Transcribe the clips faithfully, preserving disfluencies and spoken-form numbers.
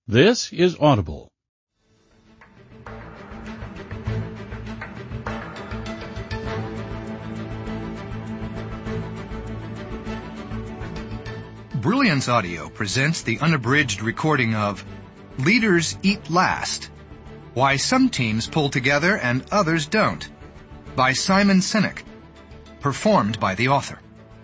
This is Audible. Brilliance Audio presents the unabridged recording of Leaders Eat Last, Why Some Teams Pull Together and Others Don't, by Simon Sinek, performed by the author.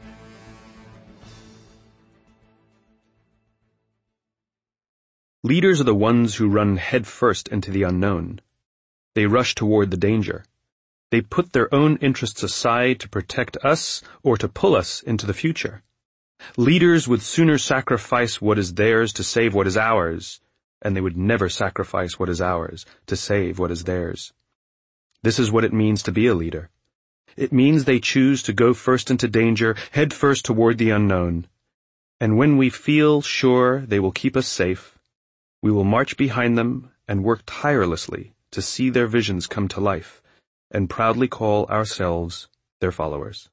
Leaders are the ones who run headfirst into the unknown. They rush toward the danger. They put their own interests aside to protect us or to pull us into the future. Leaders would sooner sacrifice what is theirs to save what is ours, and they would never sacrifice what is ours to save what is theirs. This is what it means to be a leader. It means they choose to go first into danger, head first toward the unknown. And when we feel sure they will keep us safe, we will march behind them and work tirelessly to see their visions come to life, and proudly call ourselves their followers.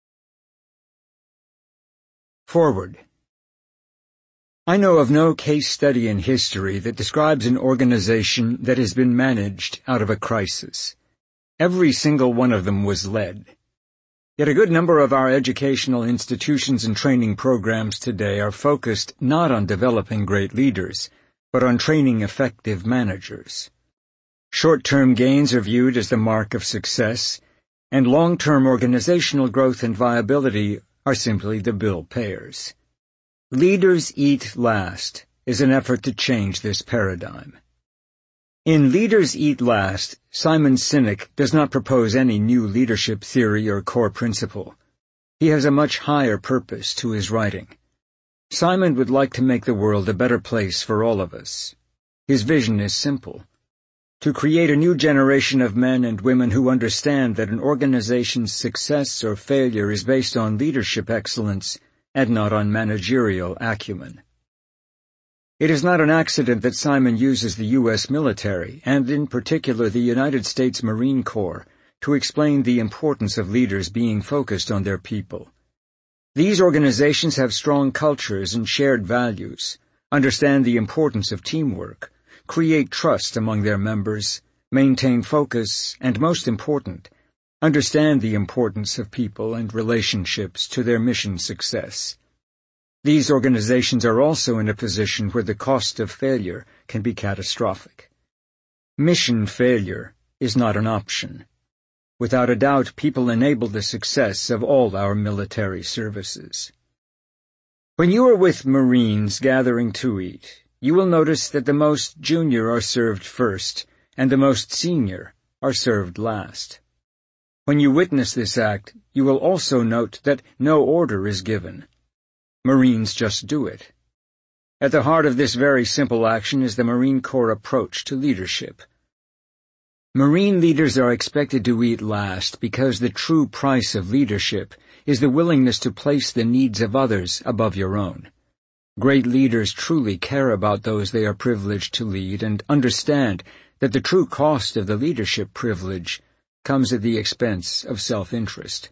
Forward. I know of no case study in history that describes an organization that has been managed out of a crisis. Every single one of them was led. Yet a good number of our educational institutions and training programs today are focused not on developing great leaders, but on training effective managers. Short-term gains are viewed as the mark of success, and long-term organizational growth and viability are simply the bill payers. Leaders Eat Last is an effort to change this paradigm. In Leaders Eat Last, Simon Sinek does not propose any new leadership theory or core principle. He has a much higher purpose to his writing. Simon would like to make the world a better place for all of us. His vision is simple: to create a new generation of men and women who understand that an organization's success or failure is based on leadership excellence and not on managerial acumen. It is not an accident that Simon uses the U S military, and in particular the United States Marine Corps, to explain the importance of leaders being focused on their people. These organizations have strong cultures and shared values, understand the importance of teamwork, create trust among their members, maintain focus, and most important, understand the importance of people and relationships to their mission success. These organizations are also in a position where the cost of failure can be catastrophic. Mission failure is not an option. Without a doubt, people enable the success of all our military services. When you are with Marines gathering to eat, you will notice that the most junior are served first, and the most senior are served last. When you witness this act, you will also note that no order is given. Marines just do it. At the heart of this very simple action is the Marine Corps approach to leadership. Marine leaders are expected to eat last because the true price of leadership is the willingness to place the needs of others above your own. Great leaders truly care about those they are privileged to lead and understand that the true cost of the leadership privilege comes at the expense of self-interest.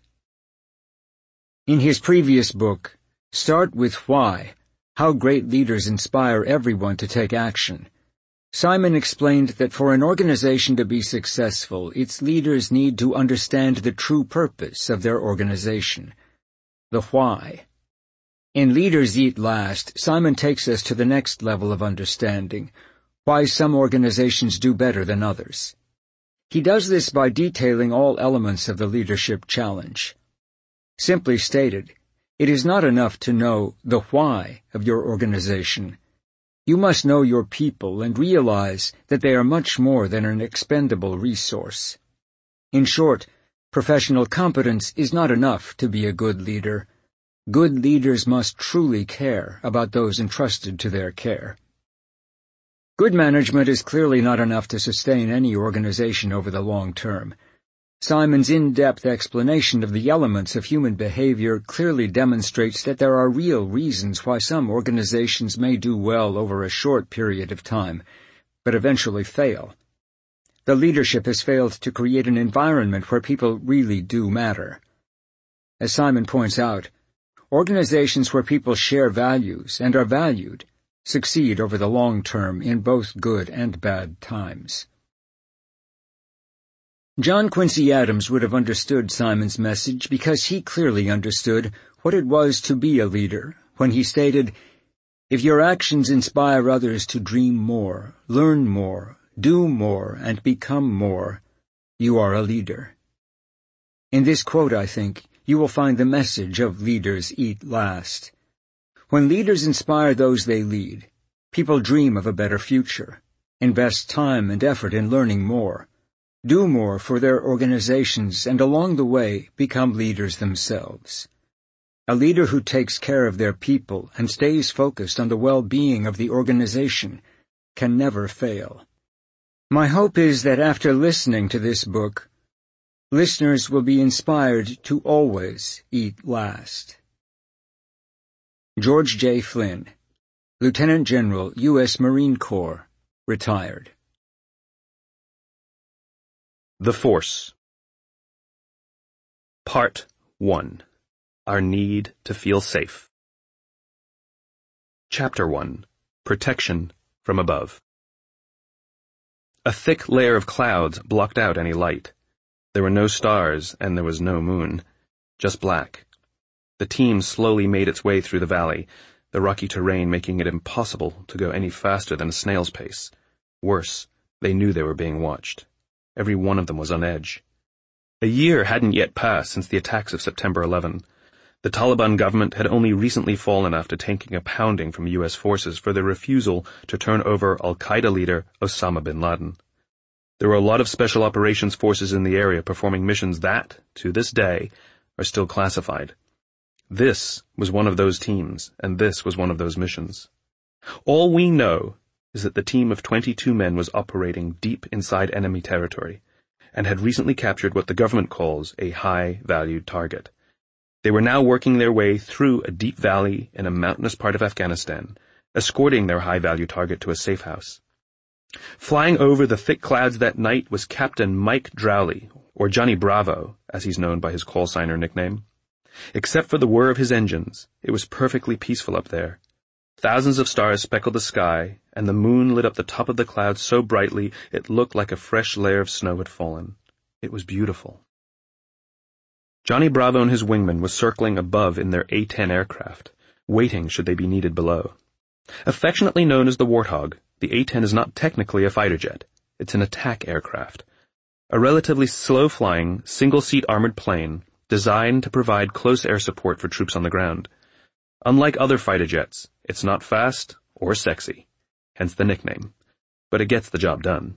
In his previous book, Start with Why: How Great Leaders Inspire Everyone to Take Action, Simon explained that for an organization to be successful, its leaders need to understand the true purpose of their organization, the why. In Leaders Eat Last, Simon takes us to the next level of understanding, why some organizations do better than others. He does this by detailing all elements of the leadership challenge. Simply stated, it is not enough to know the why of your organization. You must know your people and realize that they are much more than an expendable resource. In short, professional competence is not enough to be a good leader. Good leaders must truly care about those entrusted to their care. Good management is clearly not enough to sustain any organization over the long term. Simon's in-depth explanation of the elements of human behavior clearly demonstrates that there are real reasons why some organizations may do well over a short period of time, but eventually fail. The leadership has failed to create an environment where people really do matter. As Simon points out, organizations where people share values and are valued succeed over the long term in both good and bad times. John Quincy Adams would have understood Simon's message because he clearly understood what it was to be a leader when he stated, "If your actions inspire others to dream more, learn more, do more, and become more, you are a leader." In this quote, I think, you will find the message of Leaders Eat Last. When leaders inspire those they lead, people dream of a better future, invest time and effort in learning more, do more for their organizations, and along the way become leaders themselves. A leader who takes care of their people and stays focused on the well-being of the organization can never fail. My hope is that after listening to this book, listeners will be inspired to always eat last. George J. Flynn, Lieutenant General, U S Marine Corps, retired. The Force. Part one. Our Need to Feel Safe. Chapter one. Protection from Above. A thick layer of clouds blocked out any light. There were no stars, and there was no moon. Just black. The team slowly made its way through the valley, the rocky terrain making it impossible to go any faster than a snail's pace. Worse, they knew they were being watched. Every one of them was on edge. A year hadn't yet passed since the attacks of September eleventh. The Taliban government had only recently fallen after taking a pounding from U S forces for their refusal to turn over al-Qaeda leader Osama bin Laden. There were a lot of special operations forces in the area performing missions that, to this day, are still classified. This was one of those teams, and this was one of those missions. All we know is that the team of twenty-two men was operating deep inside enemy territory, and had recently captured what the government calls a high-valued target. They were now working their way through a deep valley in a mountainous part of Afghanistan, escorting their high-value target to a safe house. Flying over the thick clouds that night was Captain Mike Drowley, or Johnny Bravo, as he's known by his call sign or nickname. Except for the whir of his engines, it was perfectly peaceful up there. Thousands of stars speckled the sky, and the moon lit up the top of the clouds so brightly it looked like a fresh layer of snow had fallen. It was beautiful. Johnny Bravo and his wingman were circling above in their A ten aircraft, waiting should they be needed below. Affectionately known as the Warthog, the A ten is not technically a fighter jet. It's an attack aircraft. A relatively slow-flying, single-seat armored plane designed to provide close air support for troops on the ground. Unlike other fighter jets, it's not fast or sexy, hence the nickname, but it gets the job done.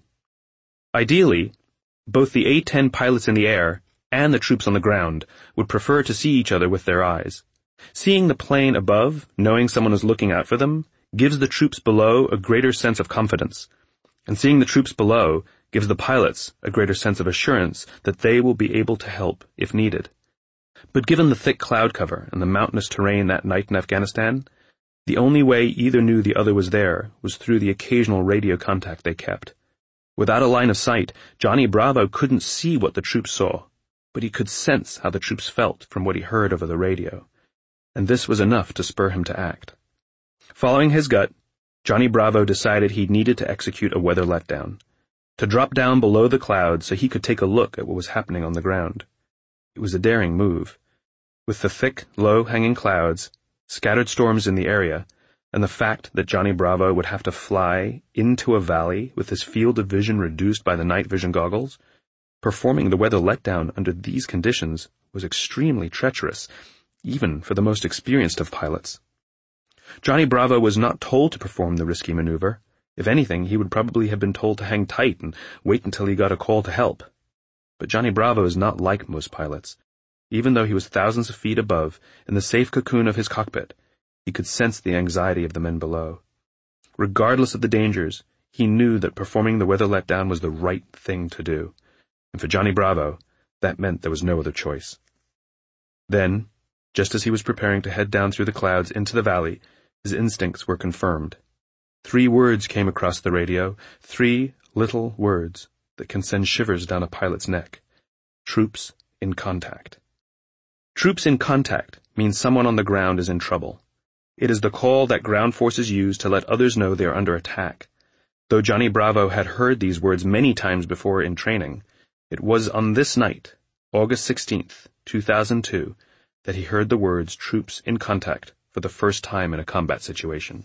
Ideally, both the A ten pilots in the air and the troops on the ground would prefer to see each other with their eyes. Seeing the plane above, knowing someone is looking out for them, gives the troops below a greater sense of confidence, and seeing the troops below gives the pilots a greater sense of assurance that they will be able to help if needed. But given the thick cloud cover and the mountainous terrain that night in Afghanistan, the only way either knew the other was there was through the occasional radio contact they kept. Without a line of sight, Johnny Bravo couldn't see what the troops saw, but he could sense how the troops felt from what he heard over the radio, and this was enough to spur him to act. Following his gut, Johnny Bravo decided he needed to execute a weather letdown, to drop down below the clouds so he could take a look at what was happening on the ground. It was a daring move. With the thick, low-hanging clouds, scattered storms in the area, and the fact that Johnny Bravo would have to fly into a valley with his field of vision reduced by the night vision goggles, performing the weather letdown under these conditions was extremely treacherous, even for the most experienced of pilots. Johnny Bravo was not told to perform the risky maneuver. If anything, he would probably have been told to hang tight and wait until he got a call to help. But Johnny Bravo is not like most pilots. Even though he was thousands of feet above, in the safe cocoon of his cockpit, he could sense the anxiety of the men below. Regardless of the dangers, he knew that performing the weather letdown was the right thing to do. And for Johnny Bravo, that meant there was no other choice. Then, just as he was preparing to head down through the clouds into the valley, his instincts were confirmed. Three words came across the radio, three little words that can send shivers down a pilot's neck. Troops in contact. Troops in contact means someone on the ground is in trouble. It is the call that ground forces use to let others know they are under attack. Though Johnny Bravo had heard these words many times before in training, it was on this night, August sixteenth, two thousand two, that he heard the words "troops in contact" for the first time in a combat situation.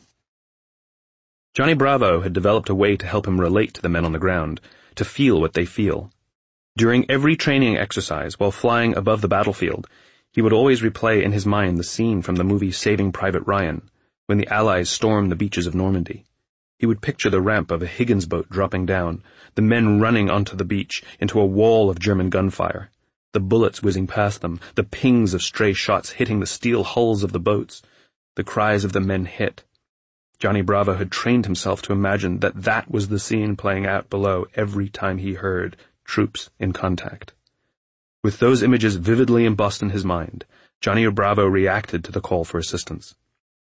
Johnny Bravo had developed a way to help him relate to the men on the ground, to feel what they feel. During every training exercise while flying above the battlefield, he would always replay in his mind the scene from the movie Saving Private Ryan, when the Allies stormed the beaches of Normandy. He would picture the ramp of a Higgins boat dropping down, the men running onto the beach into a wall of German gunfire, the bullets whizzing past them, the pings of stray shots hitting the steel hulls of the boats, the cries of the men hit. Johnny Bravo had trained himself to imagine that that was the scene playing out below every time he heard "troops in contact." With those images vividly embossed in his mind, Johnny Bravo reacted to the call for assistance.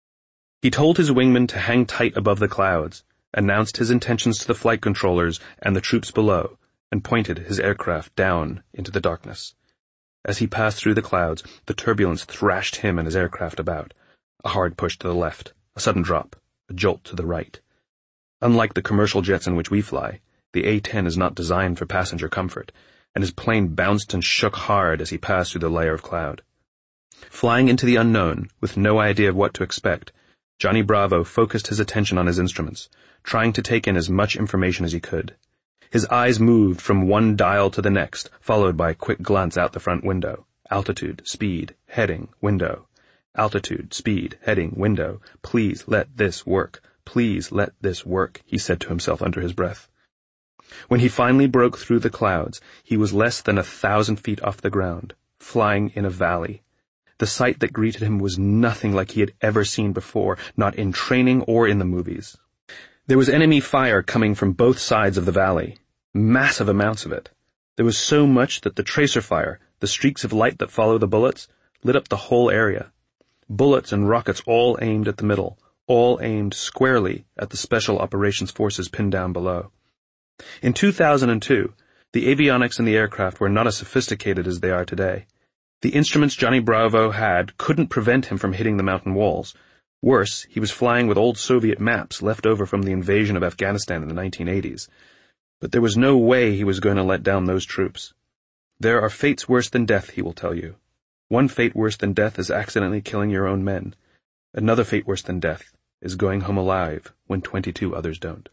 He told his wingman to hang tight above the clouds, announced his intentions to the flight controllers and the troops below, and pointed his aircraft down into the darkness. As he passed through the clouds, the turbulence thrashed him and his aircraft about. A hard push to the left, a sudden drop, a jolt to the right. Unlike the commercial jets in which we fly, the A ten is not designed for passenger comfort, and his plane bounced and shook hard as he passed through the layer of cloud. Flying into the unknown, with no idea of what to expect, Johnny Bravo focused his attention on his instruments, trying to take in as much information as he could. His eyes moved from one dial to the next, followed by a quick glance out the front window. Altitude, speed, heading, window. Altitude, speed, heading, window. Please let this work. Please let this work, he said to himself under his breath. When he finally broke through the clouds, he was less than a thousand feet off the ground, flying in a valley. The sight that greeted him was nothing like he had ever seen before, not in training or in the movies. There was enemy fire coming from both sides of the valley, massive amounts of it. There was so much that the tracer fire, the streaks of light that follow the bullets, lit up the whole area. Bullets and rockets all aimed at the middle, all aimed squarely at the Special Operations Forces pinned down below. In two thousand two, the avionics in the aircraft were not as sophisticated as they are today. The instruments Johnny Bravo had couldn't prevent him from hitting the mountain walls. Worse, he was flying with old Soviet maps left over from the invasion of Afghanistan in the nineteen eighties. But there was no way he was going to let down those troops. There are fates worse than death, he will tell you. One fate worse than death is accidentally killing your own men. Another fate worse than death is going home alive when twenty-two others don't.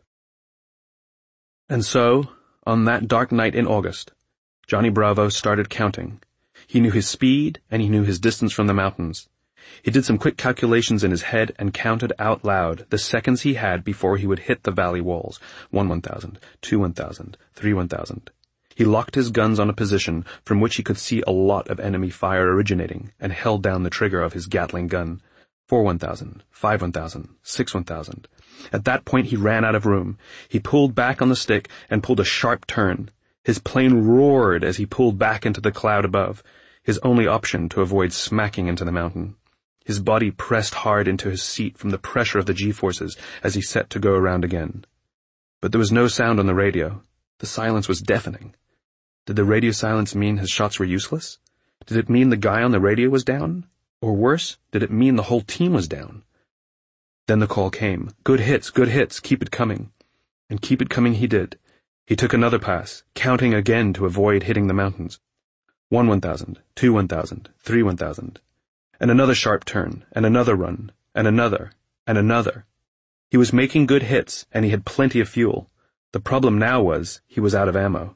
And so, on that dark night in August, Johnny Bravo started counting. He knew his speed, and he knew his distance from the mountains. He did some quick calculations in his head and counted out loud the seconds he had before he would hit the valley walls. One one thousand, two one thousand, three one thousand. He locked his guns on a position from which he could see a lot of enemy fire originating and held down the trigger of his Gatling gun. Four one thousand, five one thousand, six one thousand. At that point he ran out of room. He pulled back on the stick and pulled a sharp turn. His plane roared as he pulled back into the cloud above, his only option to avoid smacking into the mountain. His body pressed hard into his seat from the pressure of the G-forces as he set to go around again. But there was no sound on the radio. The silence was deafening. Did the radio silence mean his shots were useless? Did it mean the guy on the radio was down? Or worse, did it mean the whole team was down? Then the call came. Good hits, good hits, keep it coming. And keep it coming he did. He took another pass, counting again to avoid hitting the mountains. One one thousand, two one thousand, three one thousand. And another sharp turn, and another run, and another, and another. He was making good hits, and he had plenty of fuel. The problem now was, he was out of ammo.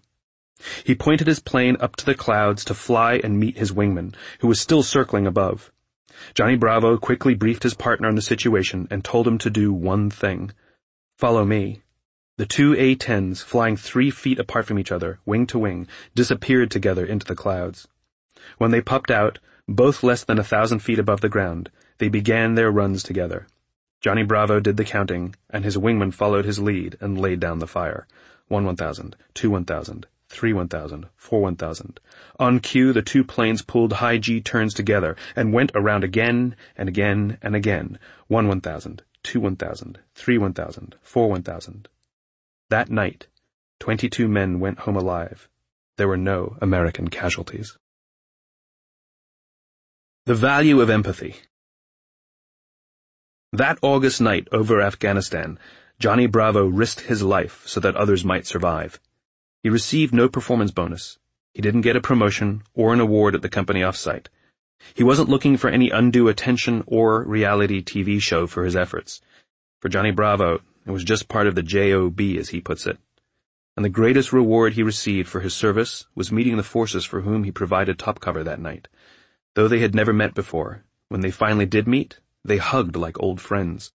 He pointed his plane up to the clouds to fly and meet his wingman, who was still circling above. Johnny Bravo quickly briefed his partner on the situation and told him to do one thing. Follow me. The two A tens, flying three feet apart from each other, wing to wing, disappeared together into the clouds. When they popped out, both less than a thousand feet above the ground, they began their runs together. Johnny Bravo did the counting, and his wingman followed his lead and laid down the fire. One one thousand, two one thousand, three one thousand, four one thousand. On cue, the two planes pulled high G turns together and went around again and again and again. One one thousand, two one thousand, three one thousand, four one thousand. That night, twenty-two men went home alive. There were no American casualties. The value of empathy. That August night over Afghanistan, Johnny Bravo risked his life so that others might survive. He received no performance bonus. He didn't get a promotion or an award at the company offsite. He wasn't looking for any undue attention or reality T V show for his efforts. For Johnny Bravo, it was just part of the job, as he puts it. And the greatest reward he received for his service was meeting the forces for whom he provided top cover that night. Though they had never met before, when they finally did meet, they hugged like old friends.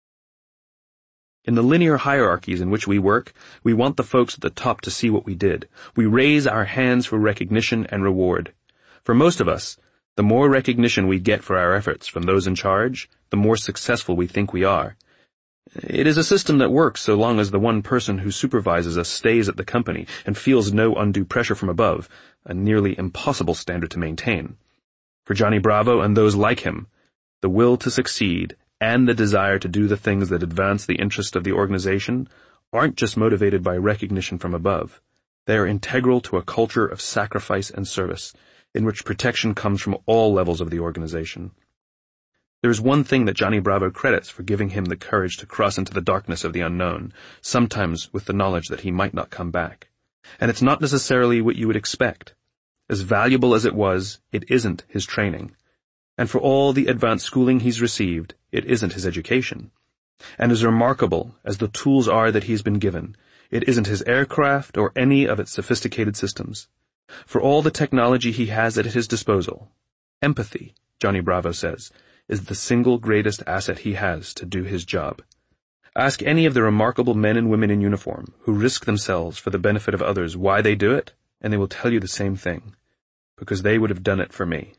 In the linear hierarchies in which we work, we want the folks at the top to see what we did. We raise our hands for recognition and reward. For most of us, the more recognition we get for our efforts from those in charge, the more successful we think we are. It is a system that works so long as the one person who supervises us stays at the company and feels no undue pressure from above, a nearly impossible standard to maintain. For Johnny Bravo and those like him, the will to succeed and the desire to do the things that advance the interest of the organization aren't just motivated by recognition from above. They are integral to a culture of sacrifice and service, in which protection comes from all levels of the organization. There is one thing that Johnny Bravo credits for giving him the courage to cross into the darkness of the unknown, sometimes with the knowledge that he might not come back. And it's not necessarily what you would expect. As valuable as it was, it isn't his training. And for all the advanced schooling he's received, it isn't his education. And as remarkable as the tools are that he's been given, it isn't his aircraft or any of its sophisticated systems. For all the technology he has at his disposal, empathy, Johnny Bravo says, is the single greatest asset he has to do his job. Ask any of the remarkable men and women in uniform who risk themselves for the benefit of others why they do it, and they will tell you the same thing. Because they would have done it for me.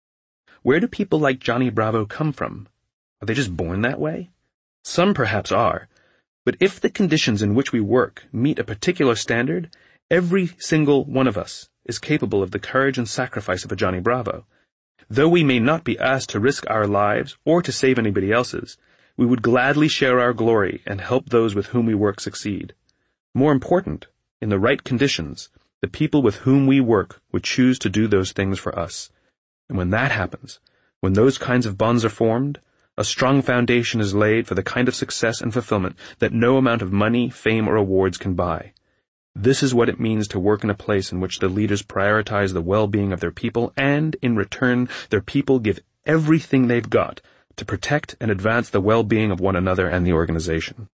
Where do people like Johnny Bravo come from? Are they just born that way? Some perhaps are, but if the conditions in which we work meet a particular standard, every single one of us is capable of the courage and sacrifice of a Johnny Bravo. Though we may not be asked to risk our lives or to save anybody else's, we would gladly share our glory and help those with whom we work succeed. More important, in the right conditions, the people with whom we work would choose to do those things for us. And when that happens, when those kinds of bonds are formed, a strong foundation is laid for the kind of success and fulfillment that no amount of money, fame, or awards can buy. This is what it means to work in a place in which the leaders prioritize the well-being of their people and, in return, their people give everything they've got to protect and advance the well-being of one another and the organization.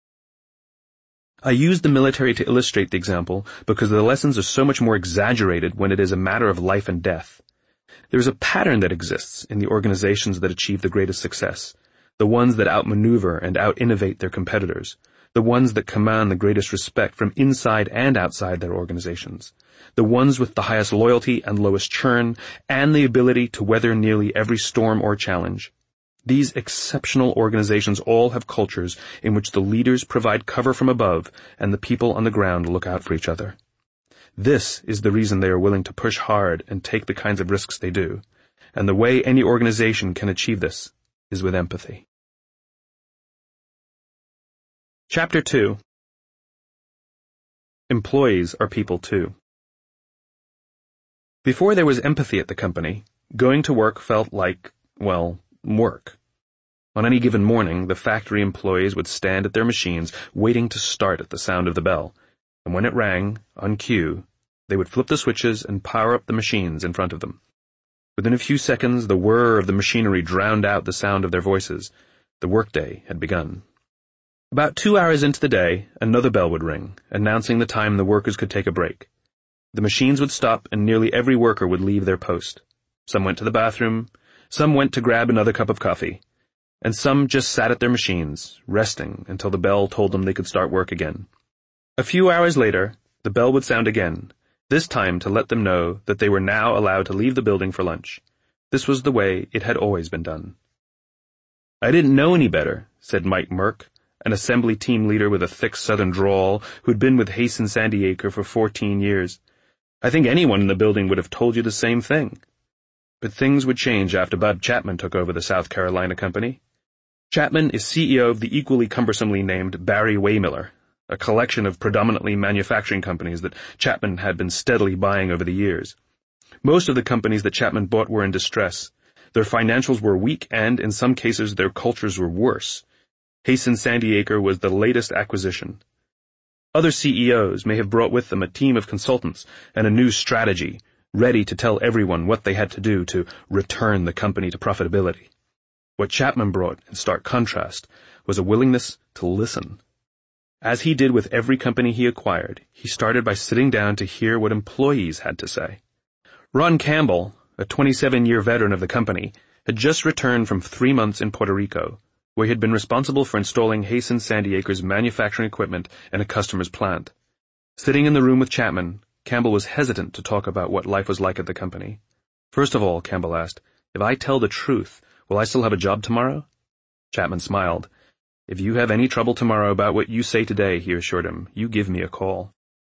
I use the military to illustrate the example because the lessons are so much more exaggerated when it is a matter of life and death. There is a pattern that exists in the organizations that achieve the greatest success, the ones that outmaneuver and out-innovate their competitors, the ones that command the greatest respect from inside and outside their organizations, the ones with the highest loyalty and lowest churn, and the ability to weather nearly every storm or challenge. These exceptional organizations all have cultures in which the leaders provide cover from above and the people on the ground look out for each other. This is the reason they are willing to push hard and take the kinds of risks they do, and the way any organization can achieve this is with empathy. Chapter two. Employees are people too. Before there was empathy at the company, going to work felt like, well, work. On any given morning, the factory employees would stand at their machines waiting to start at the sound of the bell, and when it rang, on cue, they would flip the switches and power up the machines in front of them. Within a few seconds, the whir of the machinery drowned out the sound of their voices. The workday had begun. About two hours into the day, another bell would ring, announcing the time the workers could take a break. The machines would stop and nearly every worker would leave their post. Some went to the bathroom, some went to grab another cup of coffee, and some just sat at their machines, resting until the bell told them they could start work again. A few hours later, the bell would sound again, this time to let them know that they were now allowed to leave the building for lunch. This was the way it had always been done. "I didn't know any better," said Mike Merck, an assembly team leader with a thick southern drawl who'd been with Hasten Sandiacre for fourteen years. "I think anyone in the building would have told you the same thing." But things would change after Bud Chapman took over the South Carolina company. Chapman is C E O of the equally cumbersomely named Barry Waymiller, a collection of predominantly manufacturing companies that Chapman had been steadily buying over the years. Most of the companies that Chapman bought were in distress. Their financials were weak and, in some cases, their cultures were worse. Hasten Sandiacre was the latest acquisition. Other C E Os may have brought with them a team of consultants and a new strategy, ready to tell everyone what they had to do to return the company to profitability. What Chapman brought, in stark contrast, was a willingness to listen. As he did with every company he acquired, he started by sitting down to hear what employees had to say. Ron Campbell, a twenty-seven-year veteran of the company, had just returned from three months in Puerto Rico, where he had been responsible for installing Hasten Sandiacre's manufacturing equipment in a customer's plant. Sitting in the room with Chapman, Campbell was hesitant to talk about what life was like at the company. First of all, Campbell asked, "If I tell the truth, will I still have a job tomorrow?" Chapman smiled. "If you have any trouble tomorrow about what you say today," he assured him, "you give me a call."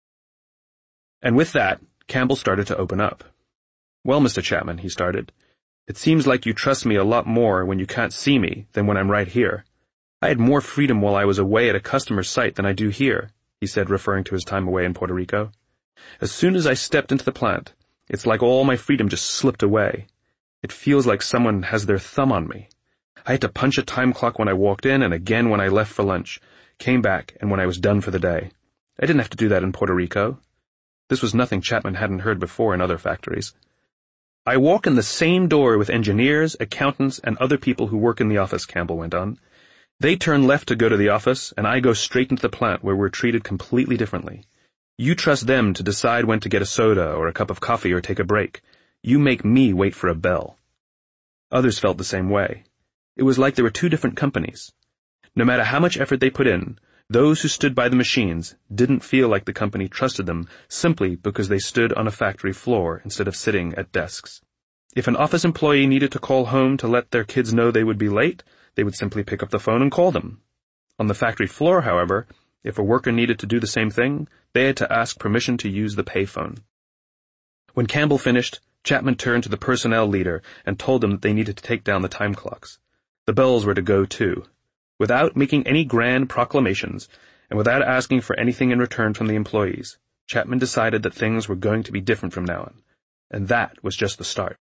And with that, Campbell started to open up. "Well, Mister Chapman," he started, "it seems like you trust me a lot more when you can't see me than when I'm right here. I had more freedom while I was away at a customer's site than I do here," he said, referring to his time away in Puerto Rico. "As soon as I stepped into the plant, it's like all my freedom just slipped away. It feels like someone has their thumb on me. I had to punch a time clock when I walked in and again when I left for lunch, came back, and when I was done for the day. I didn't have to do that in Puerto Rico." This was nothing Chapman hadn't heard before in other factories. "I walk in the same door with engineers, accountants, and other people who work in the office," Campbell went on. "They turn left to go to the office, and I go straight into the plant where we're treated completely differently. You trust them to decide when to get a soda or a cup of coffee or take a break. You make me wait for a bell." Others felt the same way. It was like there were two different companies. No matter how much effort they put in, those who stood by the machines didn't feel like the company trusted them simply because they stood on a factory floor instead of sitting at desks. If an office employee needed to call home to let their kids know they would be late, they would simply pick up the phone and call them. On the factory floor, however, if a worker needed to do the same thing, they had to ask permission to use the payphone. When Campbell finished, Chapman turned to the personnel leader and told them that they needed to take down the time clocks. The bells were to go too. Without making any grand proclamations, and without asking for anything in return from the employees, Chapman decided that things were going to be different from now on. And that was just the start.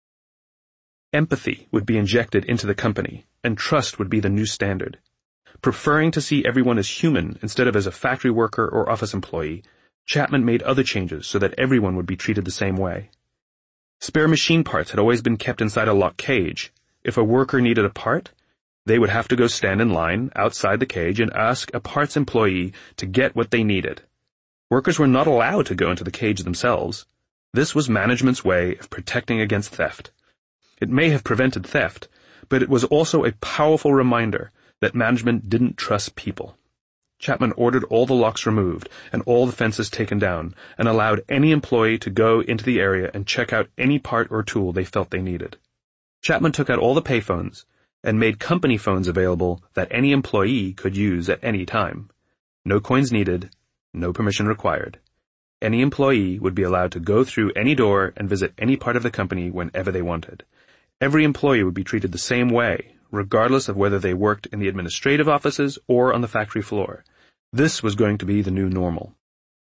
Empathy would be injected into the company, and trust would be the new standard. Preferring to see everyone as human instead of as a factory worker or office employee, Chapman made other changes so that everyone would be treated the same way. Spare machine parts had always been kept inside a locked cage. If a worker needed a part, they would have to go stand in line outside the cage and ask a parts employee to get what they needed. Workers were not allowed to go into the cage themselves. This was management's way of protecting against theft. It may have prevented theft, but it was also a powerful reminder that management didn't trust people. Chapman ordered all the locks removed and all the fences taken down and allowed any employee to go into the area and check out any part or tool they felt they needed. Chapman took out all the payphones and made company phones available that any employee could use at any time. No coins needed, no permission required. Any employee would be allowed to go through any door and visit any part of the company whenever they wanted. Every employee would be treated the same way, regardless of whether they worked in the administrative offices or on the factory floor. This was going to be the new normal.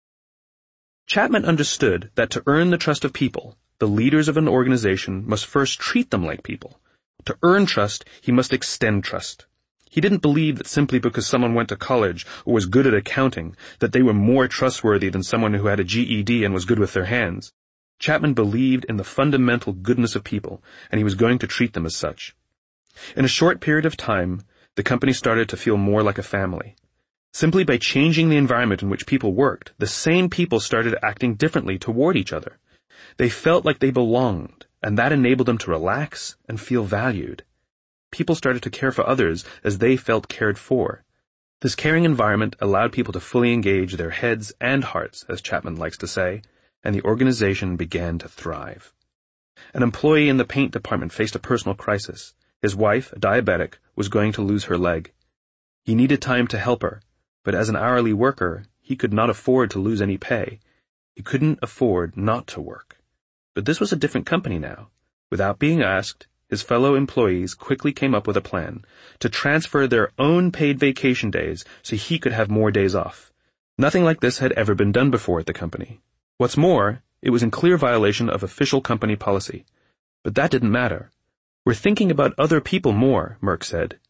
Chapman understood that to earn the trust of people, the leaders of an organization must first treat them like people. To earn trust, he must extend trust. He didn't believe that simply because someone went to college or was good at accounting, that they were more trustworthy than someone who had a G E D and was good with their hands. Chapman believed in the fundamental goodness of people, and he was going to treat them as such. In a short period of time, the company started to feel more like a family. Simply by changing the environment in which people worked, the same people started acting differently toward each other. They felt like they belonged, and that enabled them to relax and feel valued. People started to care for others as they felt cared for. This caring environment allowed people to fully engage their heads and hearts, as Chapman likes to say, and the organization began to thrive. An employee in the paint department faced a personal crisis. His wife, a diabetic, was going to lose her leg. He needed time to help her, but as an hourly worker, he could not afford to lose any pay. He couldn't afford not to work. But this was a different company now. Without being asked, his fellow employees quickly came up with a plan to transfer their own paid vacation days so he could have more days off. Nothing like this had ever been done before at the company. What's more, it was in clear violation of official company policy. But that didn't matter. "We're thinking about other people more," Merck said.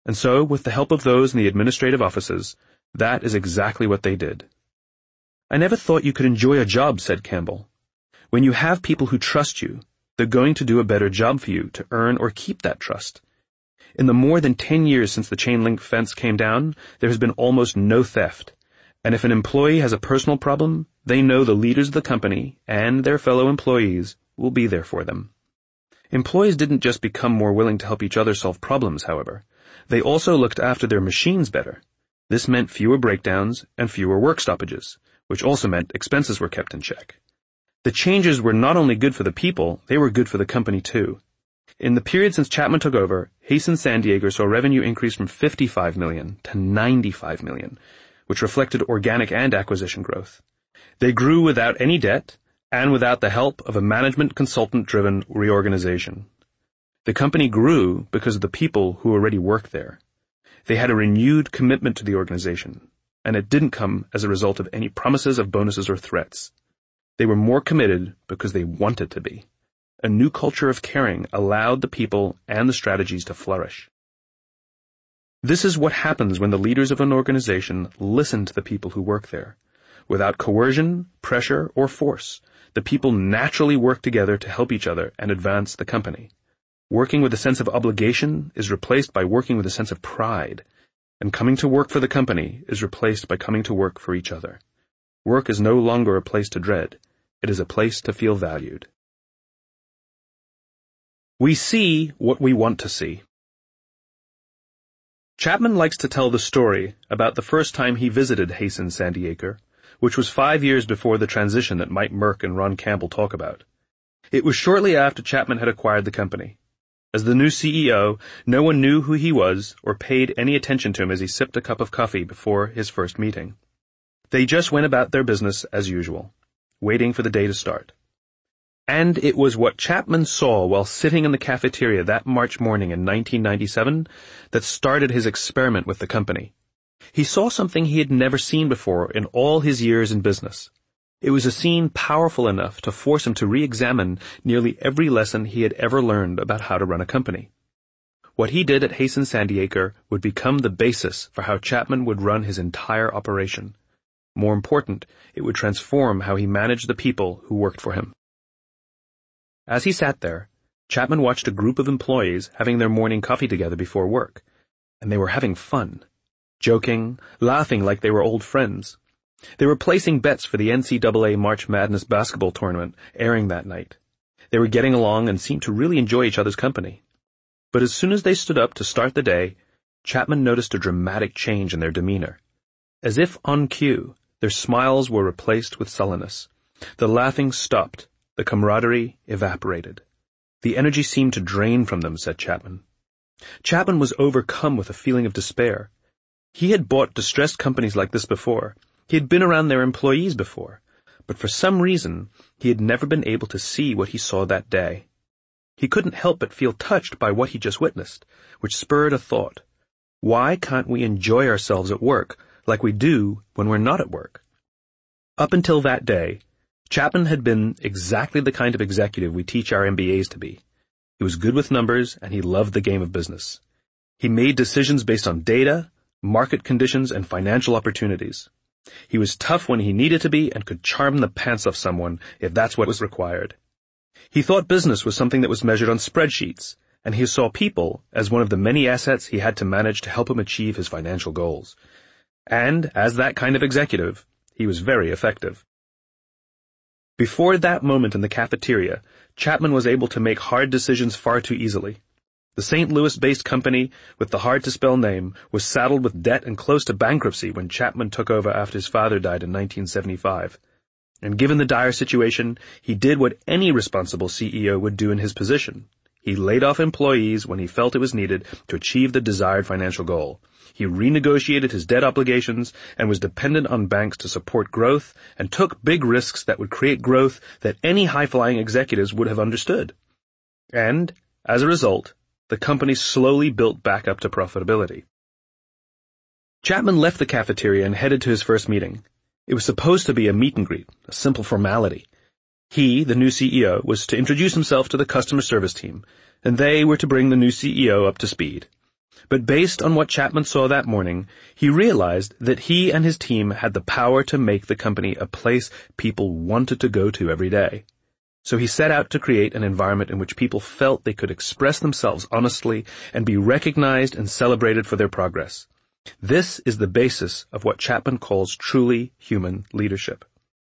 And so, with the help of those in the administrative offices, that is exactly what they did. "I never thought you could enjoy a job," said Campbell. "When you have people who trust you, they're going to do a better job for you to earn or keep that trust. In the more than ten years since the chain-link fence came down, there has been almost no theft. And if an employee has a personal problem, they know the leaders of the company and their fellow employees will be there for them." Employees didn't just become more willing to help each other solve problems, however. They also looked after their machines better. This meant fewer breakdowns and fewer work stoppages, which also meant expenses were kept in check. The changes were not only good for the people, they were good for the company too. In the period since Chapman took over, Hazen San Diego saw revenue increase from fifty-five million dollars to ninety-five million dollars, which reflected organic and acquisition growth. They grew without any debt and without the help of a management consultant-driven reorganization. The company grew because of the people who already worked there. They had a renewed commitment to the organization, and it didn't come as a result of any promises of bonuses or threats. They were more committed because they wanted to be. A new culture of caring allowed the people and the strategies to flourish. This is what happens when the leaders of an organization listen to the people who work there. Without coercion, pressure, or force, the people naturally work together to help each other and advance the company. Working with a sense of obligation is replaced by working with a sense of pride, and coming to work for the company is replaced by coming to work for each other. Work is no longer a place to dread. It is a place to feel valued. We see what we want to see. Chapman likes to tell the story about the first time he visited Hazen San Diego, which was five years before the transition that Mike Merck and Ron Campbell talk about. It was shortly after Chapman had acquired the company. As the new C E O, no one knew who he was or paid any attention to him as he sipped a cup of coffee before his first meeting. They just went about their business as usual, waiting for the day to start. And it was what Chapman saw while sitting in the cafeteria that March morning in nineteen ninety-seven that started his experiment with the company. He saw something he had never seen before in all his years in business. It was a scene powerful enough to force him to re-examine nearly every lesson he had ever learned about how to run a company. What he did at Hazen San Diego would become the basis for how Chapman would run his entire operation. More important, it would transform how he managed the people who worked for him. As he sat there, Chapman watched a group of employees having their morning coffee together before work, and they were having fun, joking, laughing like they were old friends. They were placing bets for the N C double A March Madness basketball tournament airing that night. They were getting along and seemed to really enjoy each other's company. But as soon as they stood up to start the day, Chapman noticed a dramatic change in their demeanor. As if on cue, their smiles were replaced with sullenness. The laughing stopped. The camaraderie evaporated. The energy seemed to drain from them, said Chapman. Chapman was overcome with a feeling of despair. He had bought distressed companies like this before. He had been around their employees before. But for some reason, he had never been able to see what he saw that day. He couldn't help but feel touched by what he just witnessed, which spurred a thought. Why can't we enjoy ourselves at work like we do when we're not at work? Up until that day, Chapman had been exactly the kind of executive we teach our M B As to be. He was good with numbers, and he loved the game of business. He made decisions based on data, market conditions, and financial opportunities. He was tough when he needed to be and could charm the pants off someone if that's what was required. He thought business was something that was measured on spreadsheets, and he saw people as one of the many assets he had to manage to help him achieve his financial goals. And, as that kind of executive, he was very effective. Before that moment in the cafeteria, Chapman was able to make hard decisions far too easily. The Saint Louis-based company, with the hard-to-spell name, was saddled with debt and close to bankruptcy when Chapman took over after his father died in nineteen seventy-five. And given the dire situation, he did what any responsible C E O would do in his position. He laid off employees when he felt it was needed to achieve the desired financial goal. He renegotiated his debt obligations and was dependent on banks to support growth and took big risks that would create growth that any high-flying executives would have understood. And, as a result, the company slowly built back up to profitability. Chapman left the cafeteria and headed to his first meeting. It was supposed to be a meet and greet, a simple formality. He, the new C E O, was to introduce himself to the customer service team, and they were to bring the new C E O up to speed. But based on what Chapman saw that morning, he realized that he and his team had the power to make the company a place people wanted to go to every day. So he set out to create an environment in which people felt they could express themselves honestly and be recognized and celebrated for their progress. This is the basis of what Chapman calls truly human leadership.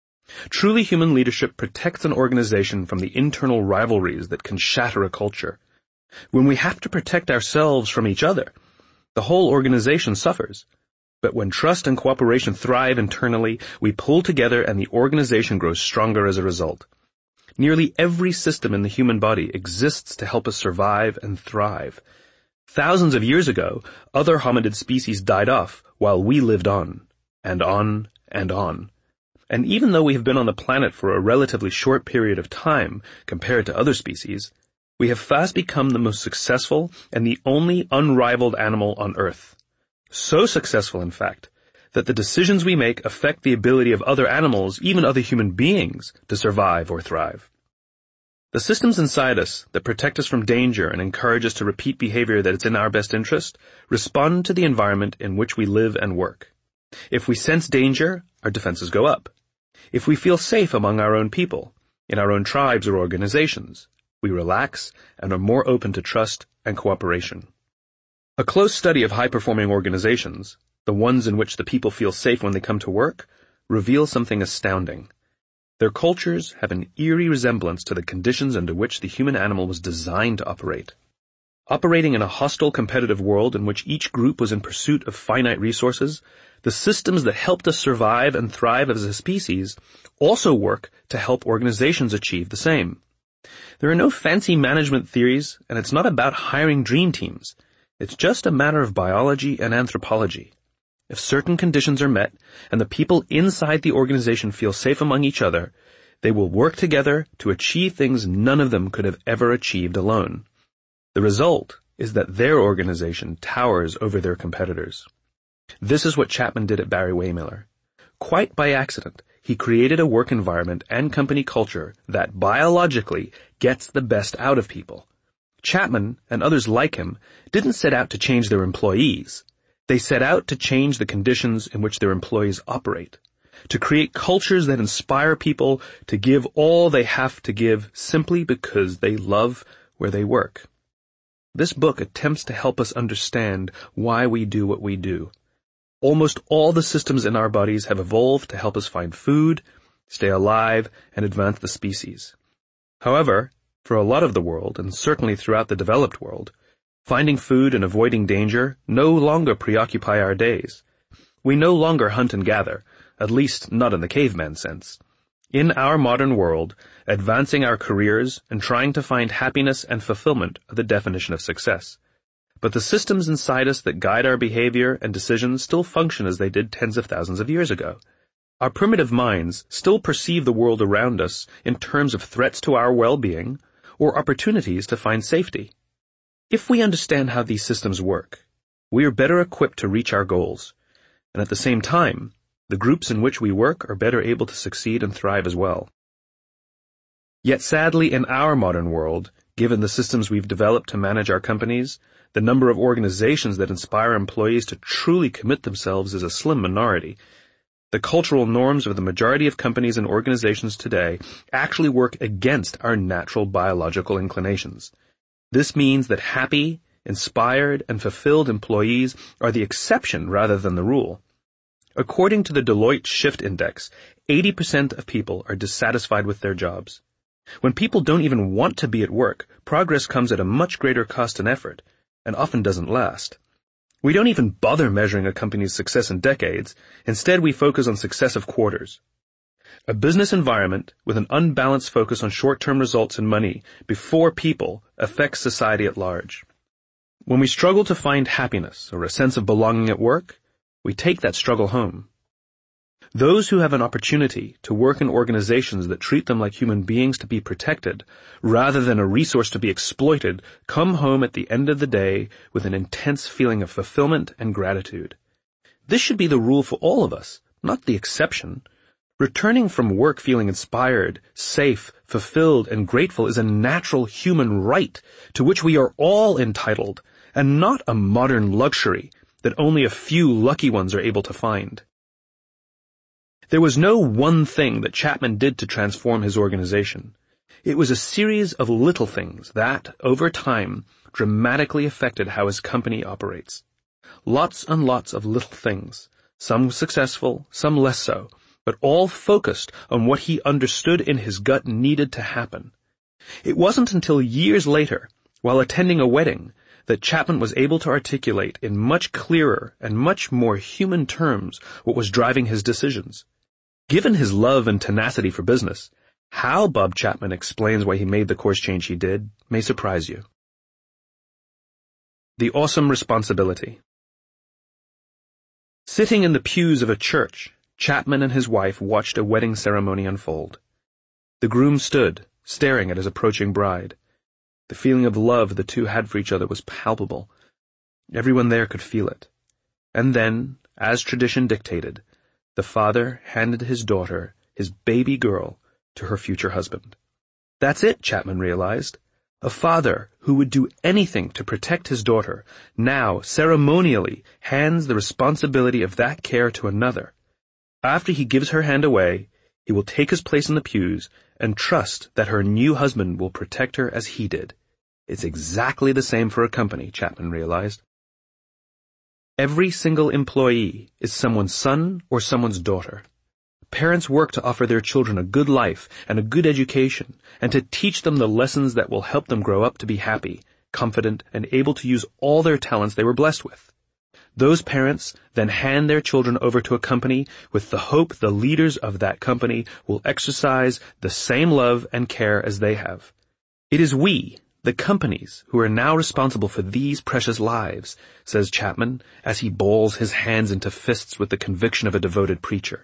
Truly human leadership protects an organization from the internal rivalries that can shatter a culture. When we have to protect ourselves from each other, the whole organization suffers. But when trust and cooperation thrive internally, we pull together and the organization grows stronger as a result. Nearly every system in the human body exists to help us survive and thrive. Thousands of years ago, other hominid species died off while we lived on, and on, and on. And even though we have been on the planet for a relatively short period of time compared to other species, we have fast become the most successful and the only unrivaled animal on Earth. So successful, in fact, that the decisions we make affect the ability of other animals, even other human beings, to survive or thrive. The systems inside us that protect us from danger and encourage us to repeat behavior that is in our best interest respond to the environment in which we live and work. If we sense danger, our defenses go up. If we feel safe among our own people, in our own tribes or organizations, we relax and are more open to trust and cooperation. A close study of high-performing organizations, the ones in which the people feel safe when they come to work, reveals something astounding. Their cultures have an eerie resemblance to the conditions under which the human animal was designed to operate. Operating in a hostile competitive world in which each group was in pursuit of finite resources, the systems that helped us survive and thrive as a species also work to help organizations achieve the same. There are no fancy management theories, and it's not about hiring dream teams. It's just a matter of biology and anthropology. If certain conditions are met, and the people inside the organization feel safe among each other, they will work together to achieve things none of them could have ever achieved alone. The result is that their organization towers over their competitors. This is what Chapman did at Barry-Wehmiller. Quite by accident, he created a work environment and company culture that biologically gets the best out of people. Chapman, and others like him, didn't set out to change their employees. They set out to change the conditions in which their employees operate, to create cultures that inspire people to give all they have to give simply because they love where they work. This book attempts to help us understand why we do what we do. Almost all the systems in our bodies have evolved to help us find food, stay alive, and advance the species. However, for a lot of the world, and certainly throughout the developed world, finding food and avoiding danger no longer preoccupy our days. We no longer hunt and gather, at least not in the caveman sense. In our modern world, advancing our careers and trying to find happiness and fulfillment are the definition of success. But the systems inside us that guide our behavior and decisions still function as they did tens of thousands of years ago. Our primitive minds still perceive the world around us in terms of threats to our well-being or opportunities to find safety. If we understand how these systems work, we are better equipped to reach our goals, and at the same time, the groups in which we work are better able to succeed and thrive as well. Yet sadly, in our modern world, given the systems we've developed to manage our companies, the number of organizations that inspire employees to truly commit themselves is a slim minority. The cultural norms of the majority of companies and organizations today actually work against our natural biological inclinations. This means that happy, inspired, and fulfilled employees are the exception rather than the rule. According to the Deloitte Shift Index, eighty percent of people are dissatisfied with their jobs. When people don't even want to be at work, progress comes at a much greater cost and effort, and often doesn't last. We don't even bother measuring a company's success in decades. Instead, we focus on successive quarters. A business environment with an unbalanced focus on short-term results and money before people affects society at large. When we struggle to find happiness or a sense of belonging at work, we take that struggle home. Those who have an opportunity to work in organizations that treat them like human beings to be protected, rather than a resource to be exploited, come home at the end of the day with an intense feeling of fulfillment and gratitude. This should be the rule for all of us, not the exception. Returning from work feeling inspired, safe, fulfilled, and grateful is a natural human right to which we are all entitled, and not a modern luxury that only a few lucky ones are able to find. There was no one thing that Chapman did to transform his organization. It was a series of little things that, over time, dramatically affected how his company operates. Lots and lots of little things, some successful, some less so, but all focused on what he understood in his gut needed to happen. It wasn't until years later, while attending a wedding, that Chapman was able to articulate in much clearer and much more human terms what was driving his decisions. Given his love and tenacity for business, how Bob Chapman explains why he made the course change he did may surprise you. The awesome responsibility. Sitting in the pews of a church, Chapman and his wife watched a wedding ceremony unfold. The groom stood, staring at his approaching bride. The feeling of love the two had for each other was palpable. Everyone there could feel it. And then, as tradition dictated, the father handed his daughter, his baby girl, to her future husband. That's it, Chapman realized. A father who would do anything to protect his daughter now ceremonially hands the responsibility of that care to another. After he gives her hand away, he will take his place in the pews and trust that her new husband will protect her as he did. It's exactly the same for a company, Chapman realized. Every single employee is someone's son or someone's daughter. Parents work to offer their children a good life and a good education, and to teach them the lessons that will help them grow up to be happy, confident, and able to use all their talents they were blessed with. Those parents then hand their children over to a company with the hope the leaders of that company will exercise the same love and care as they have. It is we, the companies, who are now responsible for these precious lives, says Chapman, as he balls his hands into fists with the conviction of a devoted preacher.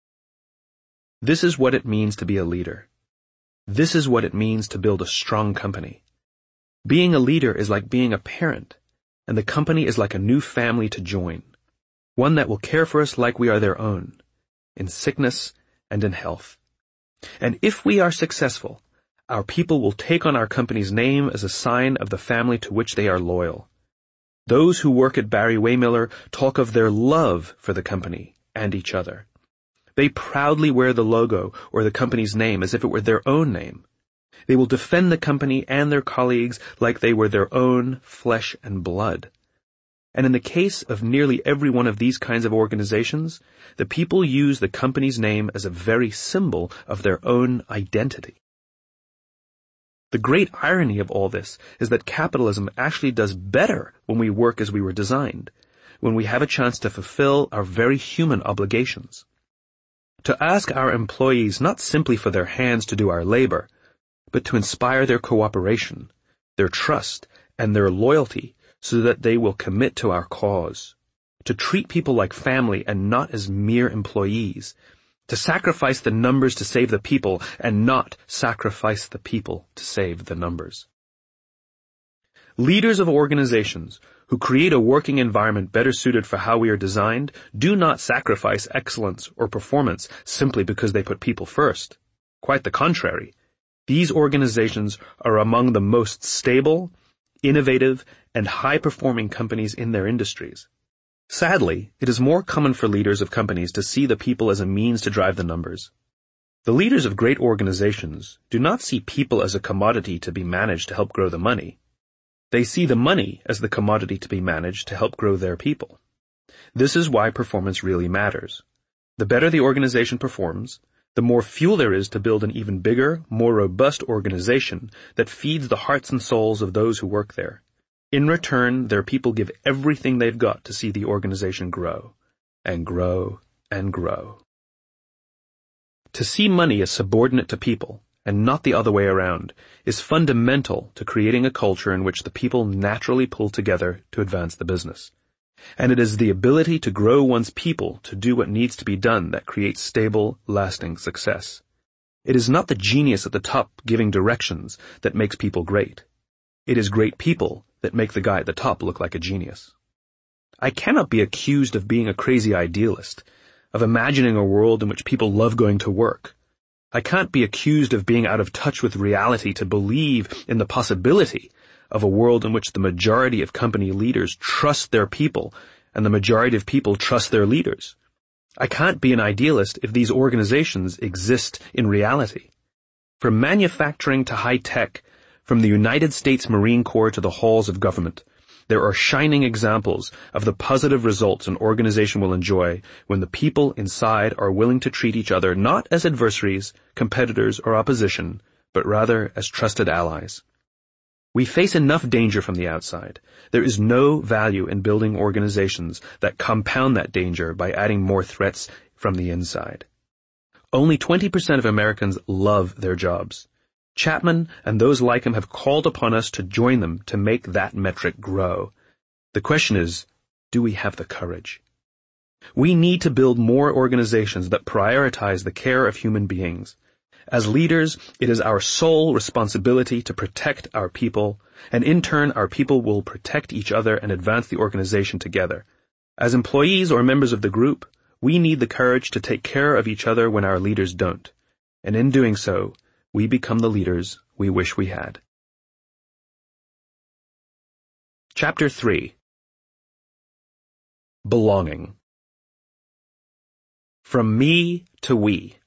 This is what it means to be a leader. This is what it means to build a strong company. Being a leader is like being a parent, and the company is like a new family to join, one that will care for us like we are their own, in sickness and in health. And if we are successful, our people will take on our company's name as a sign of the family to which they are loyal. Those who work at Barry-Wehmiller talk of their love for the company and each other. They proudly wear the logo or the company's name as if it were their own name. They will defend the company and their colleagues like they were their own flesh and blood. And in the case of nearly every one of these kinds of organizations, the people use the company's name as a very symbol of their own identity. The great irony of all this is that capitalism actually does better when we work as we were designed, when we have a chance to fulfill our very human obligations. To ask our employees not simply for their hands to do our labor, but to inspire their cooperation, their trust, and their loyalty so that they will commit to our cause. To treat people like family and not as mere employees. To sacrifice the numbers to save the people and not sacrifice the people to save the numbers. Leaders of organizations who create a working environment better suited for how we are designed do not sacrifice excellence or performance simply because they put people first. Quite the contrary. These organizations are among the most stable, innovative, and high-performing companies in their industries. Sadly, it is more common for leaders of companies to see the people as a means to drive the numbers. The leaders of great organizations do not see people as a commodity to be managed to help grow the money. They see the money as the commodity to be managed to help grow their people. This is why performance really matters. The better the organization performs, the more fuel there is to build an even bigger, more robust organization that feeds the hearts and souls of those who work there. In return, their people give everything they've got to see the organization grow, and grow, and grow. To see money as subordinate to people, and not the other way around, is fundamental to creating a culture in which the people naturally pull together to advance the business. And it is the ability to grow one's people to do what needs to be done that creates stable, lasting success. It is not the genius at the top giving directions that makes people great. It is great people that make the guy at the top look like a genius. I cannot be accused of being a crazy idealist, of imagining a world in which people love going to work. I can't be accused of being out of touch with reality to believe in the possibility of a world in which the majority of company leaders trust their people and the majority of people trust their leaders. I can't be an idealist if these organizations exist in reality. From manufacturing to high tech, from the United States Marine Corps to the halls of government, there are shining examples of the positive results an organization will enjoy when the people inside are willing to treat each other not as adversaries, competitors, or opposition, but rather as trusted allies. We face enough danger from the outside. There is no value in building organizations that compound that danger by adding more threats from the inside. Only twenty percent of Americans love their jobs. Chapman and those like him have called upon us to join them to make that metric grow. The question is, do we have the courage? We need to build more organizations that prioritize the care of human beings. As leaders, it is our sole responsibility to protect our people, and in turn our people will protect each other and advance the organization together. As employees or members of the group, we need the courage to take care of each other when our leaders don't. And in doing so, we become the leaders we wish we had. Chapter three. Belonging. From me to we.